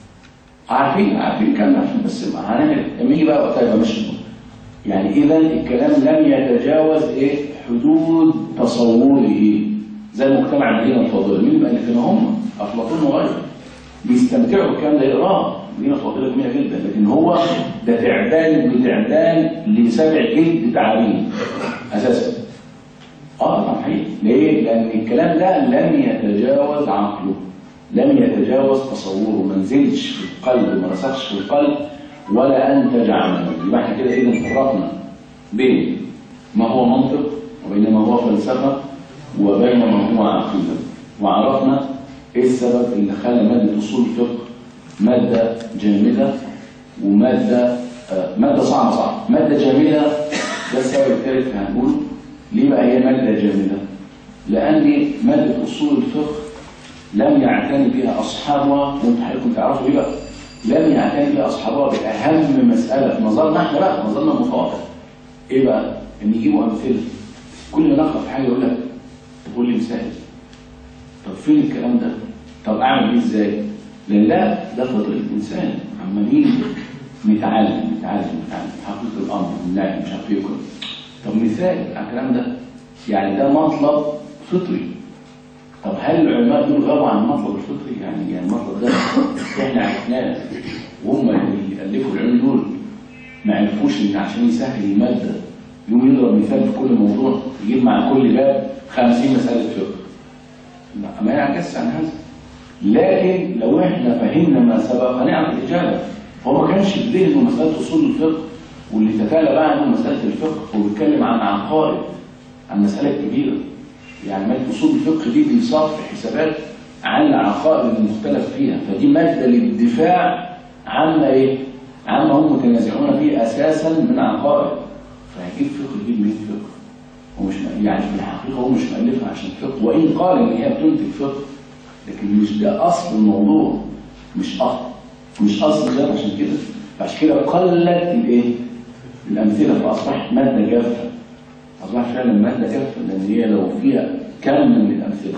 عارفين عارفين الكلام ده بس هنعمل لما يجي بقى وقتها يبقى مشي امورنا. يعني اذا الكلام لم يتجاوز ايه؟ حدود تصوره زي المجتمع المدينه الفاضله. مين بقى اللي كانوا هم؟ افلاطون وغيره بيستمتعوا بالكلام ده، يقراه مدينه فاضله جميله جدا، لكن هو ده تعبان بتعبان لسبع جلد تعابين اساسا. اه طبعا حقيقي. ليه؟ لان الكلام ده لم يتجاوز عقله، لم يتجاوز تصوره، ما نزلش في القلب، ما رسخش في القلب ولا انتج عمله. يبقى احنا كده اذا فرقنا بين ما هو منطق وبين ما هو فلسفه وبين ما هو عقيده، وعرفنا ايه السبب اللي خلى ماده اصول الفقه ماده جامده وماده آه ماده صعبه صعبه. ماده جامده ده السبب الثالث هنقوله. ليه بقى هي ماده جامده؟ لان ماده اصول الفقه لم يعتني بها اصحابها، وانتم حضراتكم تعرفوا ليه بقى؟ لم يعتني بها اصحابها باهم مساله في نظرنا احنا بقى، نظرنا المتواضع. ايه بقى؟ ان يجيبوا امثله. كل ما نقرا في حاجه يقول لك طب قول لي مثال. طب فين الكلام ده؟ طب اعمل ايه ازاي؟ لان لا ده فطره الانسان، عمالين نتعلم نتعلم نتعلم حقيقه الامر لا مش عارف ايه. طب مثال على الكلام ده، يعني ده مطلب فطري. طب هل العلماء دول غابوا عن المطلب الفطري؟ يعني يعني المطلب ده احنا عرفناه وهم اللي الفوا العلم دول ما عرفوش ان عشان يسهل الماده يقوم يضرب مثال في كل موضوع، يجيب مع كل باب خمسين مساله فقه. ما يعكس عن هذا. لكن لو احنا فهمنا ما سبق هنعرف الاجابه. هو ما كانش في ذهنه مساله اصول الفقه واللي تتالى بقى عنه مساله الفقه، هو بيتكلم عن عقائد، عن مساله كبيره. يعني ماده اصول الفقه دي بيصف حسابات عن العقائد المختلف فيها، فدي ماده للدفاع عما ايه؟ عما هم متنازعون فيه اساسا من عقائد. فهيجيب فقه يجيب منين فقه؟ هو مش يعني في الحقيقه هو مش مؤلفها عشان فقه، وان قال ان هي بتنتج فقه، لكن مش ده اصل الموضوع، مش اصل مش اصل ده. عشان كده فعشان كده قلت الايه؟ الامثله، فاصبحت ماده جافه. اصبحت فعلا ماده جافه لان هي لو فيها كم من الامثله.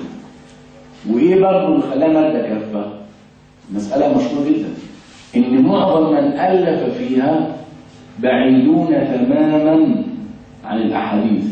وايه برضه اللي خلاها ماده جافه؟ مساله مشهوره جدا ان معظم من الف فيها بعيدون تماما عن الاحاديث،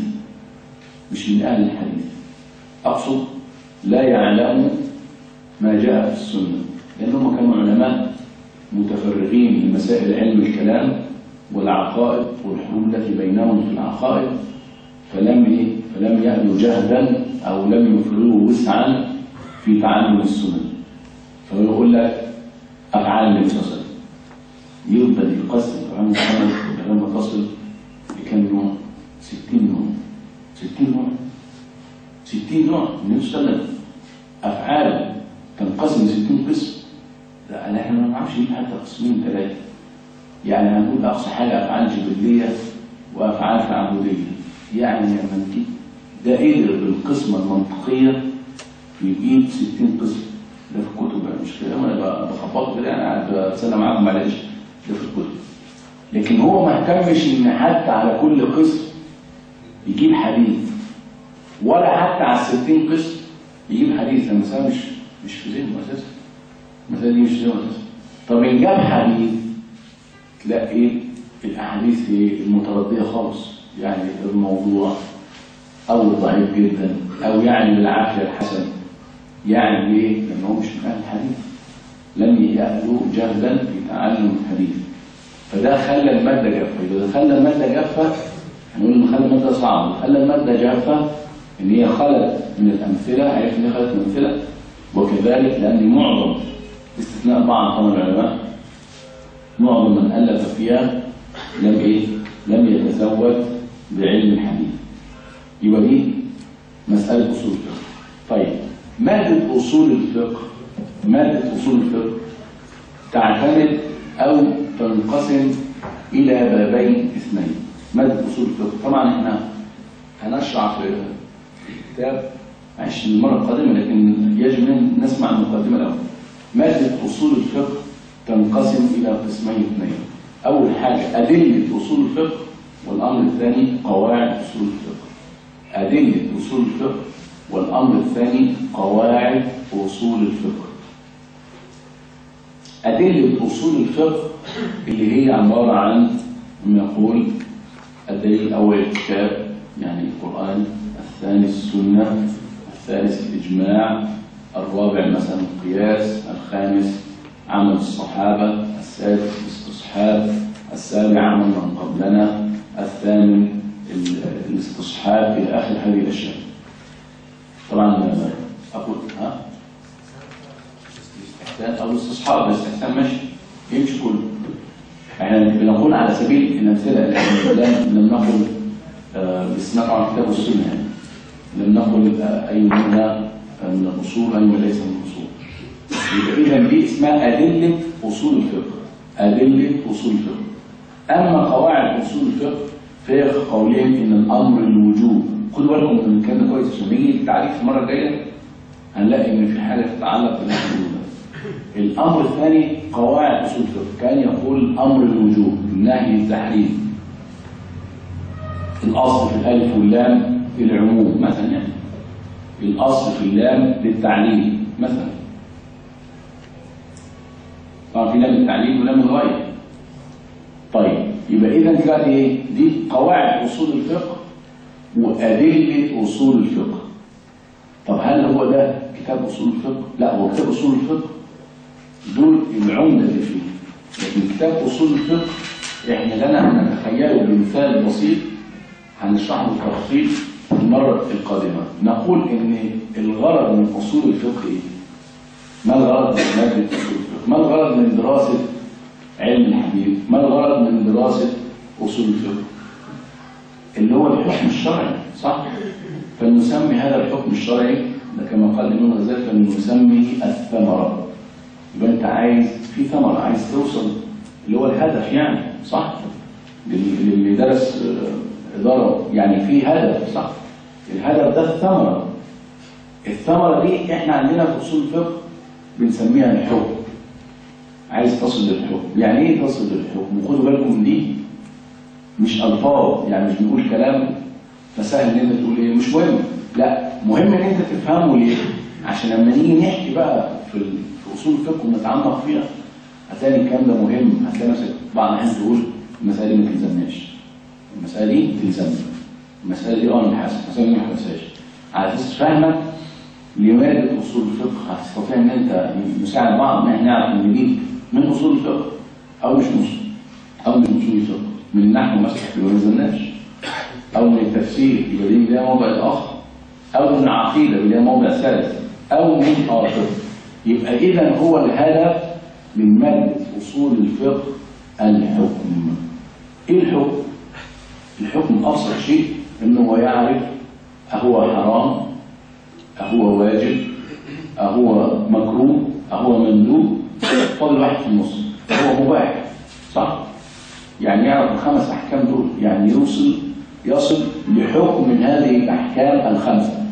مش من اهل الحديث. اقصد لا يعلموا ما جاء في السنه، لانهم كانوا علماء متفرغين لمسائل علم الكلام والعقائد والحلول التي بينهم في العقائد، فلم ايه؟ فلم يألوا جهدا او لم يفرغوا وسعا في تعلم السنن. فيقول لك افعال النبي صلى الله عليه وسلم يفضل يقسم افعال محمد لما تصل لكم نوع؟ ستين نوع. ستين نوع ستين نوع النبي صلى الله عليه وسلم افعال تنقسم لستين قسم. لا انا احنا ما نعرفش نجيب حتى قسمين ثلاثه. يعني هنقول اقصى حاجه افعال جبليه وافعال تعبديه. يعني لما نجيب ده قدر بالقسمه المنطقيه يجيب ستين قسم. ده في الكتب مش كده، انا بخبط كده انا قاعد بتسلم معاكم معلش، ده في الكتب. لكن هو ما اهتمش ان حتى على كل قسم يجيب حديث، ولا حتى على الستين قسم يجيب حديث. المسألة مش مش في ذهنه اساسا. المسألة دي مش في ذهنه اساسا. طب ان جاب حديث تلاقي ايه؟ الاحاديث المترديه خالص، يعني الموضوع او ضعيف جدا او يعني بالعافيه الحسن. يعني ليه؟ لان هو مش من اهل الحديث، لم يألوا جهلا في تعلم الحديث. فده خلى الماده جافه. اذا خلى الماده جافه هنقول ان خلى الماده صعبه. خلى الماده جافه ان هي خلت من الامثله، عرفت ان هي خلت من الامثله. وكذلك لان معظم باستثناء بعض طبعا العلماء معظم من الف فيها لم ايه؟ لم يتزود بعلم الحديث. يبقى دي مساله اصول الفقه. طيب ماده اصول الفقه ماده اصول الفقه تعتمد او تنقسم الى بابين اثنين. ماده اصول الفقه طبعا احنا هنشرع في الكتاب معلش المره القادمه، لكن يجب ان نسمع المقدمه الاول. ماده اصول الفقه تنقسم الى قسمين اثنين. اول حاجه ادله اصول الفقه والأمر الثاني قواعد أصول الفقه. أدلة أصول الفقه، والأمر الثاني قواعد أصول الفقه. أدلة أصول الفقه اللي هي عبارة عن نقول الدليل الأول الكتاب يعني القرآن، الثاني السنة، الثالث الإجماع، الرابع مثلا القياس، الخامس عمل الصحابة، السادس الاستصحاب، السابع عمل من قبلنا، الثامن الاستصحاب، إلى آخر هذه الأشياء. طبعا أقول ها أو الاستصحاب، الاستحسان ماشي يمشي كله. احنا بنقول على سبيل الأمثلة، لم لم نقل باستثناء طبعا كتاب السنة يعني. لم نقل أي منها من الأصول أي ليس من الأصول. يبقى إذا دي اسمها أدلة أصول الفقه. أدلة أصول الفقه. أما قواعد أصول الفقه فهي قولين إن الأمر الوجوب. خدوا بالكم من الكلام ده كويس عشان نيجي التعريف المرة الجاية هنلاقي إن في حاجة تتعلق بالحدود. الأمر الثاني قواعد أصول الفقه، كان يقول أمر الوجوب، النهي التحريم. الأصل في الألف واللام العموم مثلا يعني. الأصل في اللام للتعليم مثلا. طبعا في لام التعليم ولام الغاية. طيب يبقى إذا دلوقتي إيه؟ دي قواعد أصول الفقه وأدلة أصول الفقه. طب هل هو ده كتاب أصول الفقه؟ لا، هو كتاب أصول الفقه دول العمدة اللي فيه. لكن كتاب أصول الفقه إحنا لنا نتخيله بمثال بسيط هنشرحه بالتفصيل المرة القادمة. نقول إن الغرض من أصول الفقه إيه؟ ما الغرض من مادة أصول الفقه؟ ما الغرض من دراسة علم الحديث؟ ما الغرض من دراسة أصول الفقه؟ اللي هو الحكم الشرعي، صح؟ فنسمي هذا الحكم الشرعي ده كما قال الإمام الغزالي فنسميه الثمرة. يبقى أنت عايز في ثمرة، عايز توصل اللي هو الهدف يعني، صح؟ اللي درس إدارة يعني في هدف، صح؟ الهدف ده الثمرة. الثمرة دي إحنا عندنا في أصول الفقه بنسميها الحكم. عايز تصل للحكم، يعني إيه تصل للحكم؟ وخدوا بالكم من دي مش ألفاظ، يعني مش بنقول كلام فسهل إن أنت تقول إيه مش مهم، لا مهم إن أنت تفهمه ليه؟ عشان لما نيجي نحكي بقى في في أصول الفقه ونتعمق فيها هتلاقي الكلام ده مهم. هتلاقي نفسك بعض الناس تقول المسألة دي ما تلزمناش، المسألة دي تلزمنا، المسألة دي اه نحاسب، المسألة دي ما نحاسبهاش. على أساس فهمك لمادة أصول الفقه هتستطيع إن أنت نساعد بعض إن احنا نعرف إن دي من أصول الفقه أو مش من أو من أصول الفقه. من النحو مثلا يبقى ما نلزمناش، أو من التفسير يبقى دي ليها موضع الآخر، أو من العقيدة يبقى ليها موضع ثالث، أو من آخر. يبقى إذا هو الهدف من مادة أصول الفقه الحكم. إيه الحكم؟ الحكم أبسط شيء إنه هو يعرف أهو حرام، أهو واجب، أهو مكروه، أهو مندوب، فاضل واحد في النص هو مباح، صح؟ يعني يعرف الخمس أحكام دول، يعني يوصل يصل لحكم من هذه الأحكام الخمسة.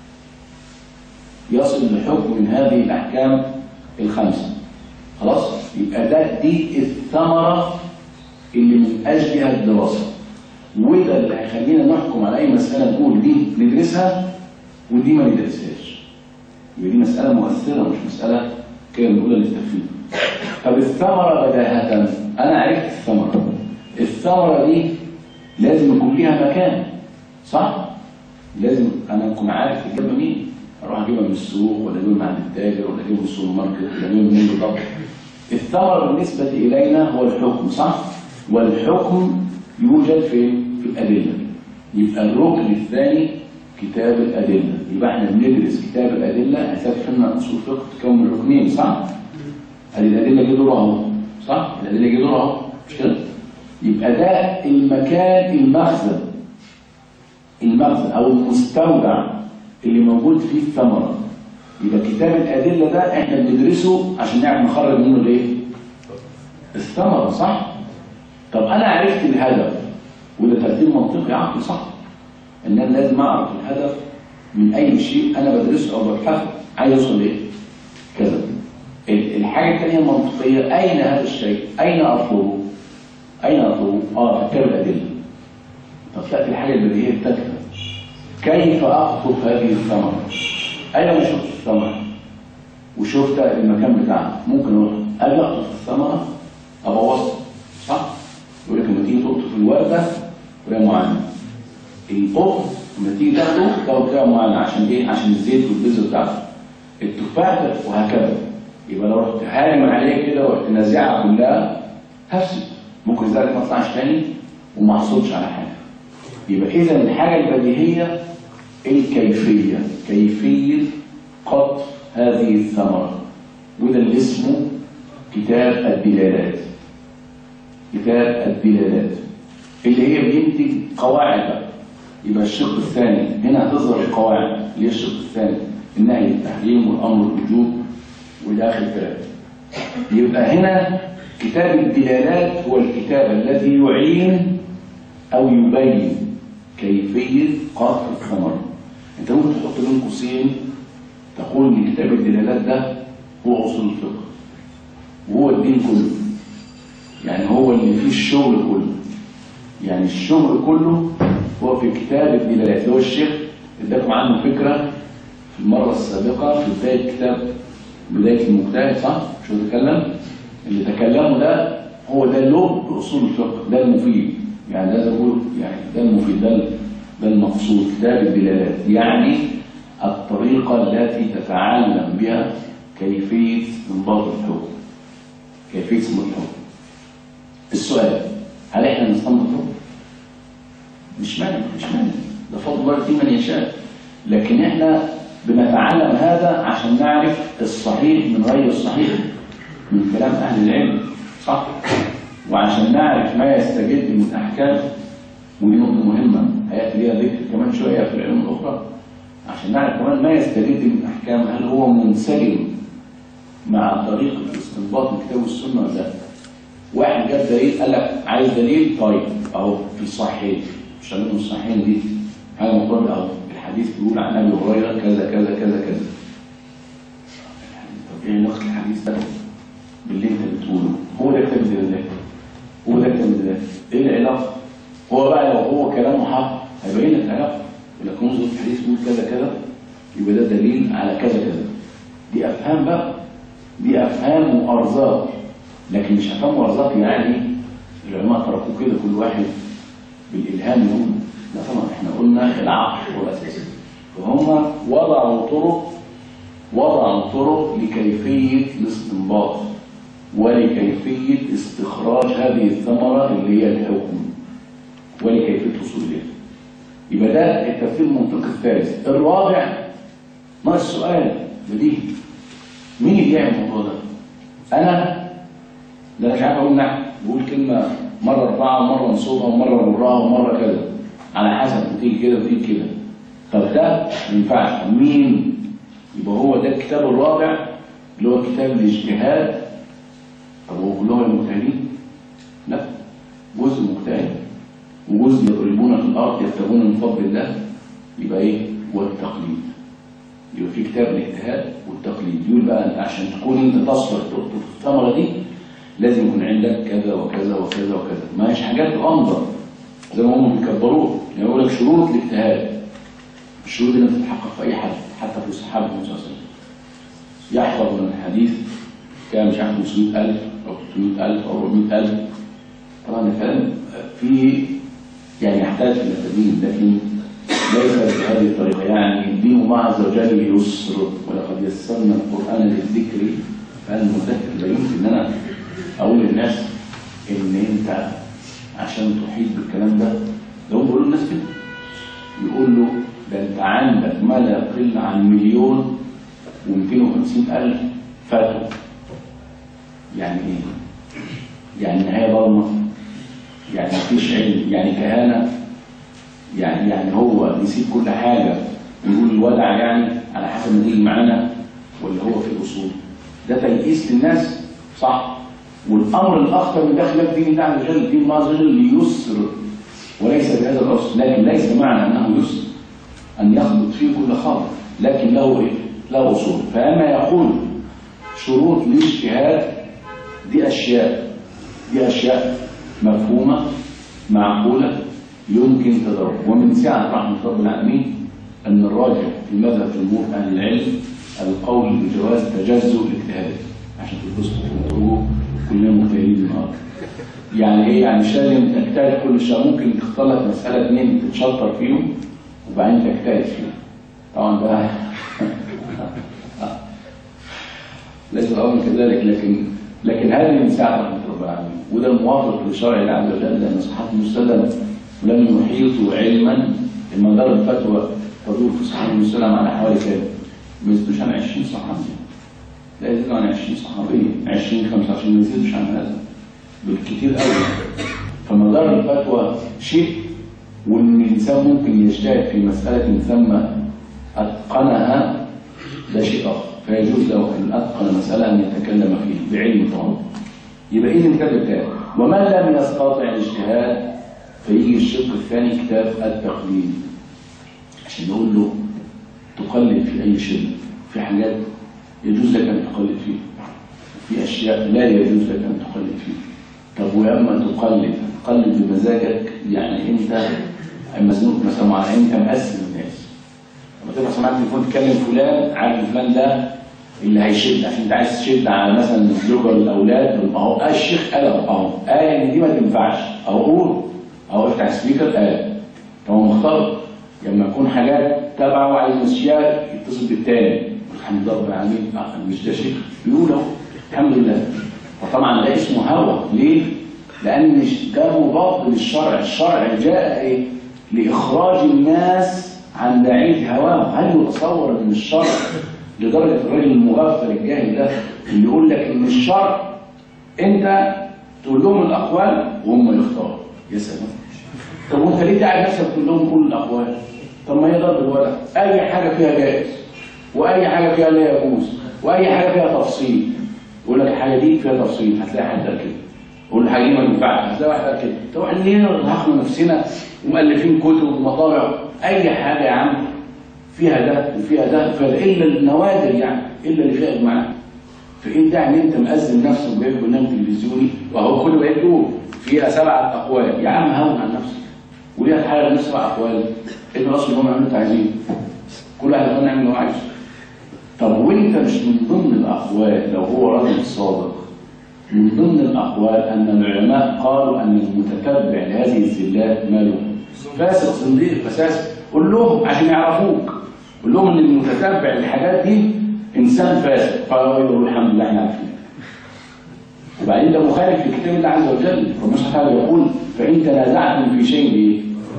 يصل لحكم من هذه الأحكام الخمسة. خلاص؟ يبقى ده دي الثمرة اللي من أجلها الدراسة. وده اللي هيخلينا نحكم على أي مسألة نقول دي ندرسها ودي ما ندرسهاش. يبقى دي مسألة مؤثرة مش مسألة كده بنقولها للتخفيف. طب الثمرة بداهة، أنا عرفت الثمرة. الثمرة دي لازم يكون ليها مكان، صح؟ لازم أنا أكون عارف الجبة مين. أروح أجيبها من السوق ولا أجيبها عند التاجر ولا أجيبها من السوبر ماركت ولا أجيبها منين بالضبط. الثمرة بالنسبة إلينا هو الحكم، صح؟ والحكم يوجد في في الأدلة. يبقى الركن الثاني كتاب الأدلة. يبقى احنا بندرس كتاب الأدلة أساس فهمنا أصول الفقه تكون من ركنين، صح؟ هذه الأدلة جه دورها أهو، صح؟ الأدلة جه دورها أهو، مش كده؟ يبقى ده المكان المخزن المخزن أو المستودع اللي موجود فيه الثمرة. يبقى كتاب الأدلة ده احنا بندرسه عشان نعرف نخرج منه الايه؟ الثمرة، صح؟ طب أنا عرفت الهدف وده ترتيب منطقي عقلي، صح؟ إن أنا لازم أعرف الهدف من أي شيء أنا بدرسه أو ببحثه عايز أوصل لإيه؟ كذا. الحاجة الثانية المنطقية، أين هذا الشيء؟ أين أطلبه؟ أين أطلبه؟ آه في كتاب الأدلة. طب تأتي الحاجة البديهية الثالثة، كيف أقطف هذه الثمرة؟ أين أنا شفت الثمرة وشفت المكان بتاعها؟ ممكن أقول أجي أقطف الثمرة أبوظها، صح؟ يقول لك لما تيجي تقطف الوردة بطريقة معينة، القطف لما تيجي تاخده تاخده بطريقة معينة عشان إيه؟ عشان الزيت والبذر بتاعته. التفاح وهكذا. يبقى لو رحت هارم عليه كده ورحت نازعها كلها هفسد، ممكن ذلك ما يطلعش تاني وما حصلش على حاجة. يبقى إذا الحاجة البديهية الكيفية، كيفية قطف هذه الثمرة، وده اللي اسمه كتاب الدلالات. كتاب الدلالات اللي هي بينتج قواعد بقى. يبقى الشق الثاني هنا هتظهر القواعد اللي هي الشق الثاني، النهي التحريم والأمر الوجوب والى آخر الكلام. يبقى هنا كتاب الدلالات هو الكتاب الذي يعين أو يبين كيفية قطف الثمرة. أنت ممكن تحط بين قوسين تقول إن كتاب الدلالات ده هو أصول الفقه وهو الدين كله، يعني هو اللي فيه الشغل كله، يعني الشغل كله هو في كتاب الدلالات اللي هو الشيخ اداكم عنه فكرة في المرة السابقة في بداية كتاب بداية المجتهد، صح؟ شو تكلم؟ اللي تكلمه ده هو ده لب أصول الفقه، ده المفيد، يعني ده أقول يعني ده المفيد، ده ده المقصود كتاب الدلالات، يعني الطريقة التي تتعلم بها كيفية استنباط الحكم، كيفية استنباط الحكم. السؤال، هل احنا نستنبط حكم؟ مش مانع، مش مانع، ده فضل الله في من يشاء، لكن احنا بنتعلم هذا عشان نعرف الصحيح من غير الصحيح من كلام أهل العلم، صح؟ وعشان نعرف ما يستجد من أحكام، ودي نقطة مهمة هيأتي ليها ذكر كمان شوية في العلوم الأخرى، عشان نعرف كمان ما يستجد من أحكام، هل هو منسجم مع طريقة الاستنباط من الكتاب والسنة ولا لا؟ واحد جاب دليل قال لك عايز دليل، طيب أهو في الصحيحين، مش هنقول الصحيحين دي حاجة مقررة، أهو الحديث بيقول عن أبي هريرة كذا كذا كذا كذا. طب إيه علاقة الحديث ده باللي أنت بتقوله؟ هو ده كتاب الدلالات، هو ده كتاب الدلالات، إيه العلاقة؟ هو بقى لو هو كلامه حق هيبين لك العلاقة، يقول لك انظر الحديث بيقول كذا كذا يبقى ده دليل على كذا كذا. دي أفهام بقى، دي أفهام وأرزاق، لكن مش أفهام وأرزاق يعني العلماء تركوه كده كل واحد بالإلهام يقول، لا طبعا احنا قلنا العقل هو الأساس، فهم وضعوا طرق وضعوا طرق لكيفية الاستنباط ولكيفية استخراج هذه الثمرة اللي هي الحكم ولكيفية الوصول إليها. يبقى ده التفسير المنطقي الثالث. الرابع ما السؤال بديهي، مين اللي يعمل الموضوع ده؟ أنا ده أنا مش عارف أقول نحن، بقول كلمة مرة أربعة ومرة نصوبها ومرة نراها ومرة كذا، على حسب بتيجي كده وتيجي كده. طب ده ما ينفعش، مين؟ يبقى هو ده الكتاب الرابع اللي هو كتاب الاجتهاد. طب هو كلهم المجتهدين؟ لا، جزء مجتهد وجزء يضربون في الارض يبتغون من فضل الله. يبقى ايه؟ والتقليد. يبقى في كتاب الاجتهاد والتقليد، يقول بقى انت عشان تكون انت تصلح تقطف الثمره دي لازم يكون عندك كذا وكذا وكذا وكذا، ما هيش حاجات غامضه زي ما هم بيكبروه، يعني يقول لك شروط الاجتهاد. الشروط دي لازم تتحقق في اي حد، حتى في الصحابه النبي صلى الله عليه وسلم. يحفظ من الحديث كان مش عارف خمسمائة ألف او ستمائة ألف او أربعمائة ألف. طبعا الكلام فيه يعني يحتاج الى تدين، لكن ليس بهذه الطريقه. يعني الدين الله عز وجل يسر، ولقد يسرنا القران للذكر فهل مدكر. لا يمكن ان انا اقول للناس ان انت عشان تحيط بالكلام ده، لو بيقولوا الناس كده يقول له ده انت عندك ما لا يقل عن مليون ومئتين وخمسين ألف فتوى. يعني ايه؟ يعني نهايه ضلمه، يعني مفيش علم، يعني كهانه، يعني يعني هو يسيب كل حاجه ويقول الودع يعني على حسب ما تيجي معانا، ولا هو في الاصول؟ ده تيئيس للناس، صح؟ والامر الاخطر من داخل دين الله عز وجل، دين الله عز وجل ليسر وليس بهذا الاصل، لكن ليس معنى انه يسر ان يخلط فيه كل خاطر، لكن له ايه؟ له اصول. فاما يقول شروط الاجتهاد دي اشياء دي اشياء مفهومه معقوله يمكن تدرج. ومن سعة رحمة رب العالمين أن الراجح في مذهب جمهور أهل العلم القول بجواز تجزؤ الاجتهاد، عشان تتبسطوا وتقولوا كلنا مجتهدين النهارده. يعني إيه؟ يعني مش لازم تجتهد كل شيء، ممكن تختار لك مسألة اثنين تتشطر فيهم وبعدين تجتهد فيهم. طبعا ده ليس الأمر كذلك، لكن لكن هذه من سعة رحمة رب العالمين، وده موافق لشرع الله عز وجل، لأن صحة المستدل ولم يحيطوا علما. المدار الفتوى تدور في صحة المستدل على حوالي كام؟ ما يزيدوش عن عشرين صحابي، لا يزيدوا عن عشرين صحابية، عشرين خمسة وعشرين ما يزيدوش عن هذا بالكثير قوي. فمدار الفتوى شيء، وإن الإنسان ممكن يجتهد في مسألة ثم أتقنها ده شيء آخر، فيجوز له أن أتقن مسألة أن يتكلم فيه بعلم طبعا. يبقى إذن كتاب الكتاب. ومن لم يستطع الاجتهاد فيجي الشق الثاني كتاب التقليد، عشان يقول له تقلد في أي شيء. في حاجات يجوز لك أن تقلد فيه، وفي أشياء لا يجوز لك أن تقلد فيه. طب وأما تقلد تقلد بمزاجك، يعني أنت مزنوق مثلا معين، أنت مقسم الناس. لما تبقى سمعت تليفون تكلم فلان، عارف فلان ده اللي هيشد، عشان انت عايز تشد على مثلا الزوجه والاولاد، اهو آه الشيخ قال اهو قال ان دي ما تنفعش، اهو قول اهو افتح السبيكر قال. طب هو مختار لما يكون حاجات تبعه وعايز يمشيها يتصل بالتاني، الحمد لله رب العالمين مش ده شيخ يقول اهو الحمد لله. فطبعا ده اسمه هوى. ليه؟ لان ده مضاد للشرع. الشرع جاء ايه؟ لاخراج الناس عن بعيد هواه. هل يتصور ان الشرع لدرجة الراجل المغفل الجاهل ده اللي يقول لك ان الشرع انت تقول لهم الاقوال وهم يختاروا؟ يا سلام. طب وانت ليه قاعد نفسك تقول لهم كل الاقوال؟ طب ما هي ضرب الولد، اي حاجه فيها جائز واي حاجه فيها لا يجوز واي حاجه فيها تفصيل. يقول لك الحاجه دي فيها تفصيل، هتلاقي حد قال كده. يقول الحاجه دي ما تنفعش، هتلاقي واحد قال كده. طب احنا ليه نرهقنا نفسنا ومؤلفين كتب ومطابع؟ اي حاجه يا عم فيها ده وفيها ده، فإلا النوادر يعني إلا اللي فيها إجماع. فإيه الداعي إن أنت مأذن نفسك وجايب برنامج تلفزيوني وهو كله بقيت تقول فيها سبعة أقوال؟ يا عم هون عن نفسك، وليه تحاول نفس سبع أقوال؟ إنه أصل هم يعملوا تعزيم، كل واحد يقول نعمل اللي هو عايزه. طب وأنت مش من ضمن الأقوال لو هو راجل صادق؟ من ضمن الأقوال أن العلماء قالوا أن المتتبع لهذه الزلات ماله؟ فاسق صنديق فساسق. قول لهم عشان يعرفوك، قول لهم ان المتتبع للحاجات دي انسان فاسق. قالوا يقولوا الحمد لله احنا عارفين. وبعدين ده مخالف لكتاب الله عز وجل. ربنا سبحانه وتعالى يقول فان تنازعتم في شيء ايه؟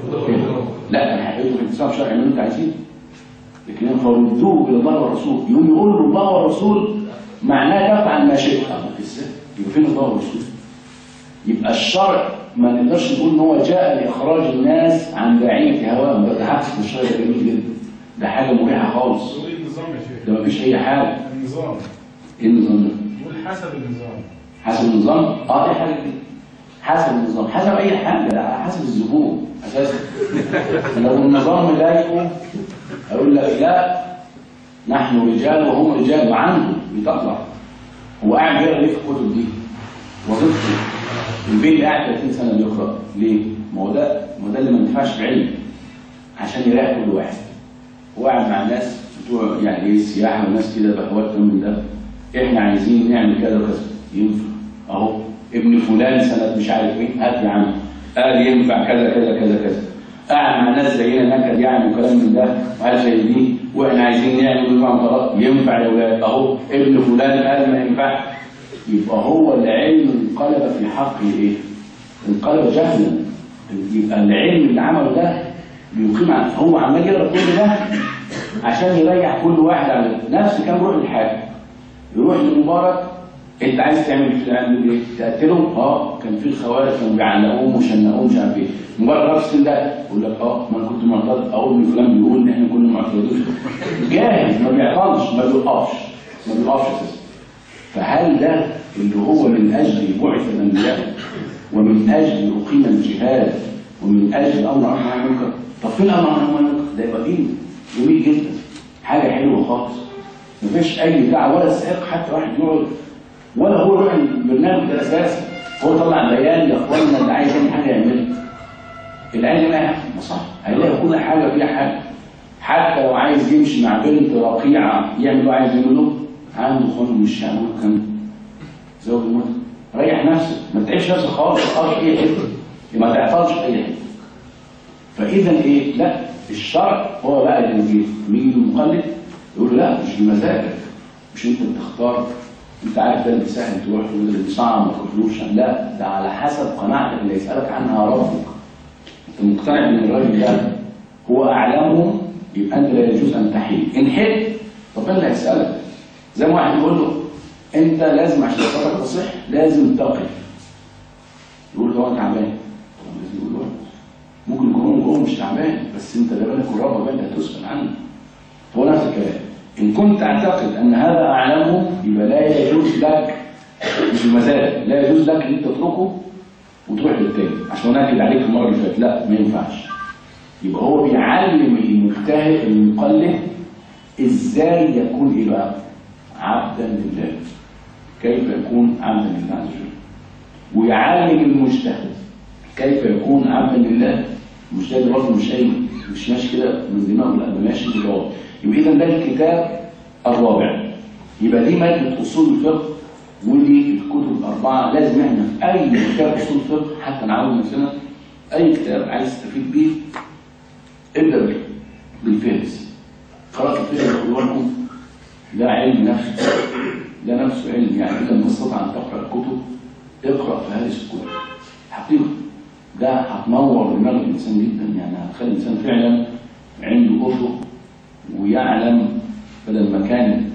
لا كان حقيقته في الانتصار الشرعي اللي انت عايزينه، لكن فردوه الى الله والرسول. يقوم يقول له الله والرسول معناه تفعل ما شئت. ازاي؟ يبقى فين الله والرسول؟ يبقى الشرع ما نقدرش نقول ان هو جاء لاخراج الناس عن بعيد هواهم. ده عكس الشرع، ده جميل جدا، ده حاجه مريحه خالص. ايه النظام يا شيخ؟ ده مفيش اي حاجه. النظام ايه النظام ده؟ قول حسب النظام. حسب النظام؟ اه دي حاجه كده. حسب النظام، حسب اي حاجه، لا حسب الزبون اساسا. لو النظام مضايقه اقول لك لا نحن رجال وهم رجال، وعنده بيطلع. هو قاعد يقرا ليه في الكتب دي؟ وظيفته البيت اللي قاعد ثلاثين سنه بيقرا ليه؟ ما هو ده ما هو ده اللي ما ينفعش بعلم، عشان يراقب كل واحد. هو قاعد مع ناس بتوع يعني ايه السياحه وناس كده بهوات من ده، احنا عايزين نعمل كذا وكذا، ينفع اهو ابن فلان سنه مش عارف مين، هات يا عم قال ينفع كذا كذا كذا كذا. قاعد مع ناس زينا نكد يعني وكلام من ده وقال زي دي، واحنا عايزين نعمل ينفع طلاق، ينفع يا ولاد اهو ابن فلان قال ما ينفعش. يبقى هو العلم انقلب في حقه ايه؟ انقلب جهلا. يبقى العلم اللي عمله ده بيقيم، هو عمال يقرا كل ده عشان يريح كل واحد على نفس. كان يروح للحاكم، يروح للمبارك، انت عايز تعمل في العلم ايه؟ تقتلهم؟ اه كان في الخوارج كانوا بيعلقوهم وشنقوهم مش عارف ايه. مبارك نفس ده يقول لك اه ما انا كنت معترض، اقول ان فلان بيقول ان احنا كنا معترضين. جاهز ما بيعطلش ما بيوقفش ما بيوقفش اساسا. فهل ده اللي هو من اجل بعث الانبياء ومن اجل اقيم الجهاد ومن اجل امر معروف ونهي عن المنكر؟ طب فين الامر معروف ونهي عن المنكر؟ ده يبقى دين جميل جدا، حاجه حلوه خالص، مفيش اي دعوه ولا استحق حتى واحد يقعد ولا هو يروح البرنامج ده اساسا. هو طلع بيان يا اخوانا اللي عايز يعمل حاجه يعملها. العلم ما يحكم صح، هيلاقي كل حاجه فيها حاجه. حتى لو عايز يمشي مع بنت رقيعه يعمل له عايز يعمله، عنده خلق مش هنقول كان زوج الموت. ريح نفسك، ما تتعبش نفسك خالص، ما تقطعش اي حته، ما تعطلش في اي حته. فاذا ايه؟ لا، الشرع هو بقى اللي يجي يجي المقلد يقول له لا مش بمزاجك، مش انت بتختار، انت عارف ده اللي سهل تروح وده اللي صعب ما تروحلوش، لا ده على حسب قناعتك اللي يسالك عنها ربك. انت مقتنع ان الراجل ده هو اعلمهم، يبقى انت لا يجوز ان تحيل. ان حيل ربنا اللي هيسالك. زي ما واحد يقول له انت لازم عشان صلاتك تصح لازم تقف، يقول له انا تعبان، طب لازم يقول له ممكن يكون هو مش تعبان، بس انت ده بالك وربك انت هتسال عنه. هو نفس الكلام، ان كنت تعتقد ان هذا اعلمه يبقى لا يجوز لك، مش بمزاجك، لا يجوز لك ان انت تتركه وتروح للتاني. عشان ناكد عليك المره اللي فاتت، لا ما ينفعش. يبقى هو بيعلم المجتهد المقلد ازاي يكون ايه بقى؟ عبدا لله. كيف يكون عبدا لله عز وجل. ويعلم المجتهد كيف يكون عبدا لله. المجتهد برضه مش اي مش ماشي كده من دماغه، لا ده ماشي بالجواب. يبقى اذا ده الكتاب الرابع. يبقى دي ماده اصول الفقه، ودي الكتب الاربعه. لازم احنا في اي كتاب اصول فقه حتى نعود نفسنا، اي كتاب عايز تستفيد بيه ابدا بالفهرس. قرات الفهرس بقول لكم ده علم نفسه، ده نفسه علم. يعني اذا ما استطاع ان تقرا الكتب اقرا فهرس الكتب حقيقه. ده هتنور دماغ الانسان جدا، يعني هتخلي الانسان فعلا عنده افق ويعلم، بدل ما كان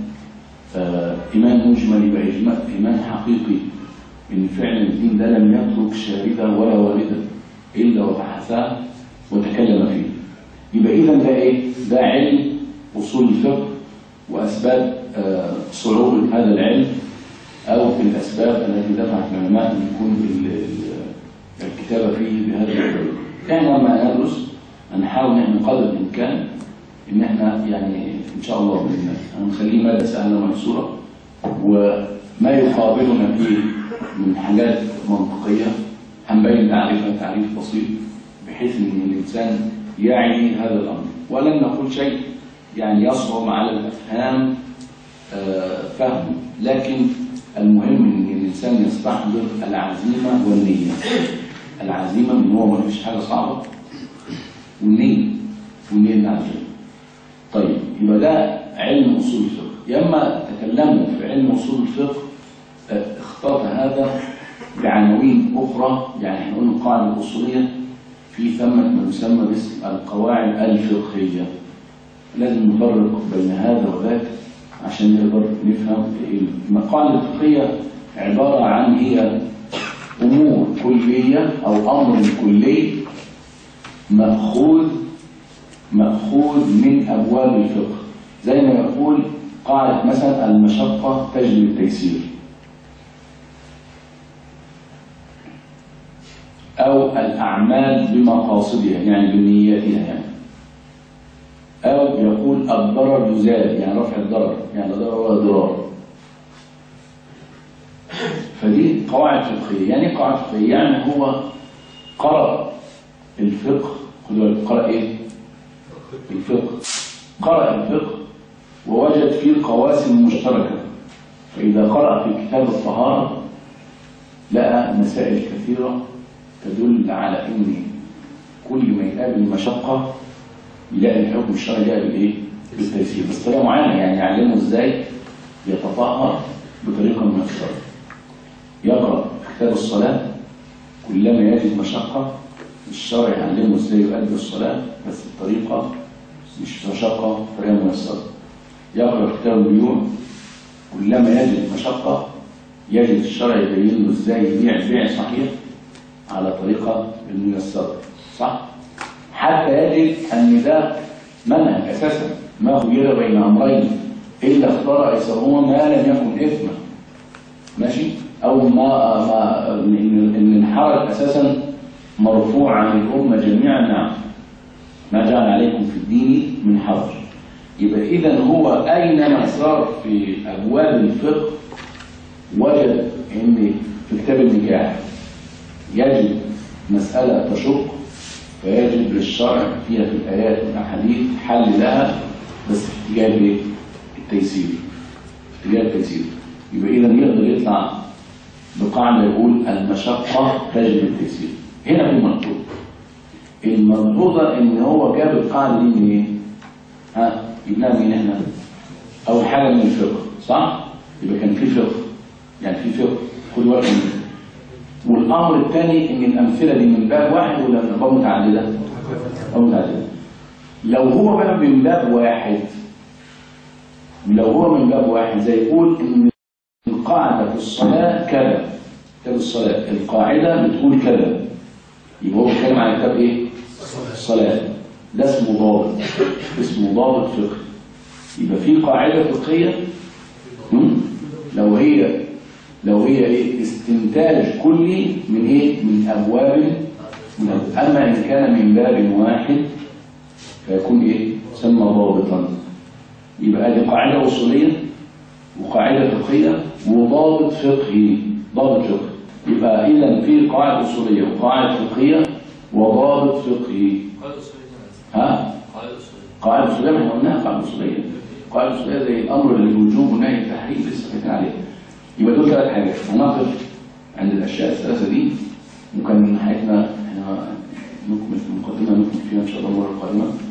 آه ايمان مجمل يبقى ايمان حقيقي، ان فعلا الدين ده لم يترك شارده ولا وارده الا وبحثها وتكلم فيه. يبقى اذا ده ايه؟ ده علم اصول الفقه، واسباب آه صعوبه هذا العلم او الاسباب التي دفعت العلماء ان يكون الكتابه فيه بهذا الطريقه. احنا لما ندرس هنحاول ان قدر الامكان ان احنا يعني ان شاء الله باذن الله هنخليه ماده سهله وميسوره، وما يقابلنا فيه من حاجات منطقيه هنبين تعريفها تعريف بسيط بحيث ان الانسان يعي هذا الامر. ولن نقول شيء يعني يصعب على الافهام آه فهمه، لكن المهم ان الانسان يستحضر العزيمه والنيه. العزيمه ان هو ما فيش حاجه صعبه، والنيه والنيه العزيمه. طيب يبقى ده علم اصول الفقه. لما تكلموا في علم اصول الفقه اختلط هذا بعناوين اخرى. يعني احنا قلنا القاعده الاصوليه، في ثمه ما يسمى باسم القواعد الفقهيه. لازم نفرق بين هذا وذاك عشان نقدر نفهم القاعده الفقهيه. عباره عن هي امور كليه او امر كلي ماخوذ ماخوذ من ابواب الفقه. زي ما يقول قاعده مثلا المشقه تجلب التيسير، او الاعمال بمقاصدها يعني بنياتها يعني. او يقول الضرر يزال يعني رفع الضرر، يعني ضرر ولا ضرار. فدي قواعد فقهيه. يعني قواعد فقهيه يعني هو قرأ الفقه. خدوا قرأ ايه؟ الفقه. قرأ الفقه ووجد فيه قواسم مشتركه. فاذا قرأ في كتاب الطهاره لقى مسائل كثيره تدل على ان كل ما يقابل مشقه يلاقي الحكم الشرعي جاء بالايه؟ بالتيسير، بس طريقه معينه. يعني يعلمه ازاي يتطهر بطريقه ميسره. يقرا في كتاب الصلاه كلما يجد مشقه الشرع يعلمه ازاي يؤدي الصلاه بس بطريقه مش مشقه، بطريقه ميسره. يقرا في كتاب البيوع كلما يجد مشقه يجد الشرع يبين له ازاي يبيع بيع صحيح على طريقه الميسره، صح؟ حتى يجد ان ده منهج اساسا ما خير بين امرين الا اختار ايسرهما ما لم يكن اثما. ماشي؟ او ما, ما ان الحرج اساسا مرفوع عن الامه جميعا. نعم، ما جعل عليكم في الدين من حرج. يبقى اذا هو اينما صار في ابواب الفقه وجد ان في كتاب النكاح يجد مساله تشق فيجب للشرع فيها في الآيات والأحاديث حل لها، بس في اتجاه ايه؟ التيسير، في اتجاه التيسير. يبقى إذا يقدر يطلع بقاعدة يقول المشقة تجب التيسير. هنا في ملحوظة، الملحوظة إن هو جاب القاعدة دي من إيه؟ ها؟ جبناها من هنا. أول حاجة من الفقه، صح؟ يبقى كان في فقه، يعني في فقه، خد بالك منه. والأمر الثاني إن الأمثلة دي من باب واحد ولا من باب متعددة؟ أو متعددة. لو هو بقى من باب واحد، لو هو من باب واحد زي يقول إن القاعدة في الصلاة كذا، كتاب الصلاة القاعدة بتقول كذا، يبقى هو بيتكلم عن كتاب إيه؟ الصلاة. ده اسمه ضابط، اسمه ضابط فقهي. يبقى في قاعدة فقهية لو هي لو هي ايه؟ استنتاج كلي من ايه؟ من ابواب من أبواب. اما ان كان من باب واحد فيكون ايه؟ سمى ضابطا. يبقى دي قاعده اصوليه وقاعده فقهيه وضابط فقهي، ضابط فقهي. يبقى اذا في قاعده اصوليه وقاعده فقهيه وضابط فقهي. قاعدة أصولية. ها؟ قاعدة أصولية. قاعده اصوليه ما قلناها، قاعده اصوليه. قاعده اصوليه زي الامر للوجوب والنهي عن التحريم لسه فاكرين عليه. يبقى دول ثلاث حاجات. ونقف عند الاشياء الثلاثه دي. ممكن حياتنا احنا نكمل في المقدمه، نكمل فيها ان شاء الله المره القادمه.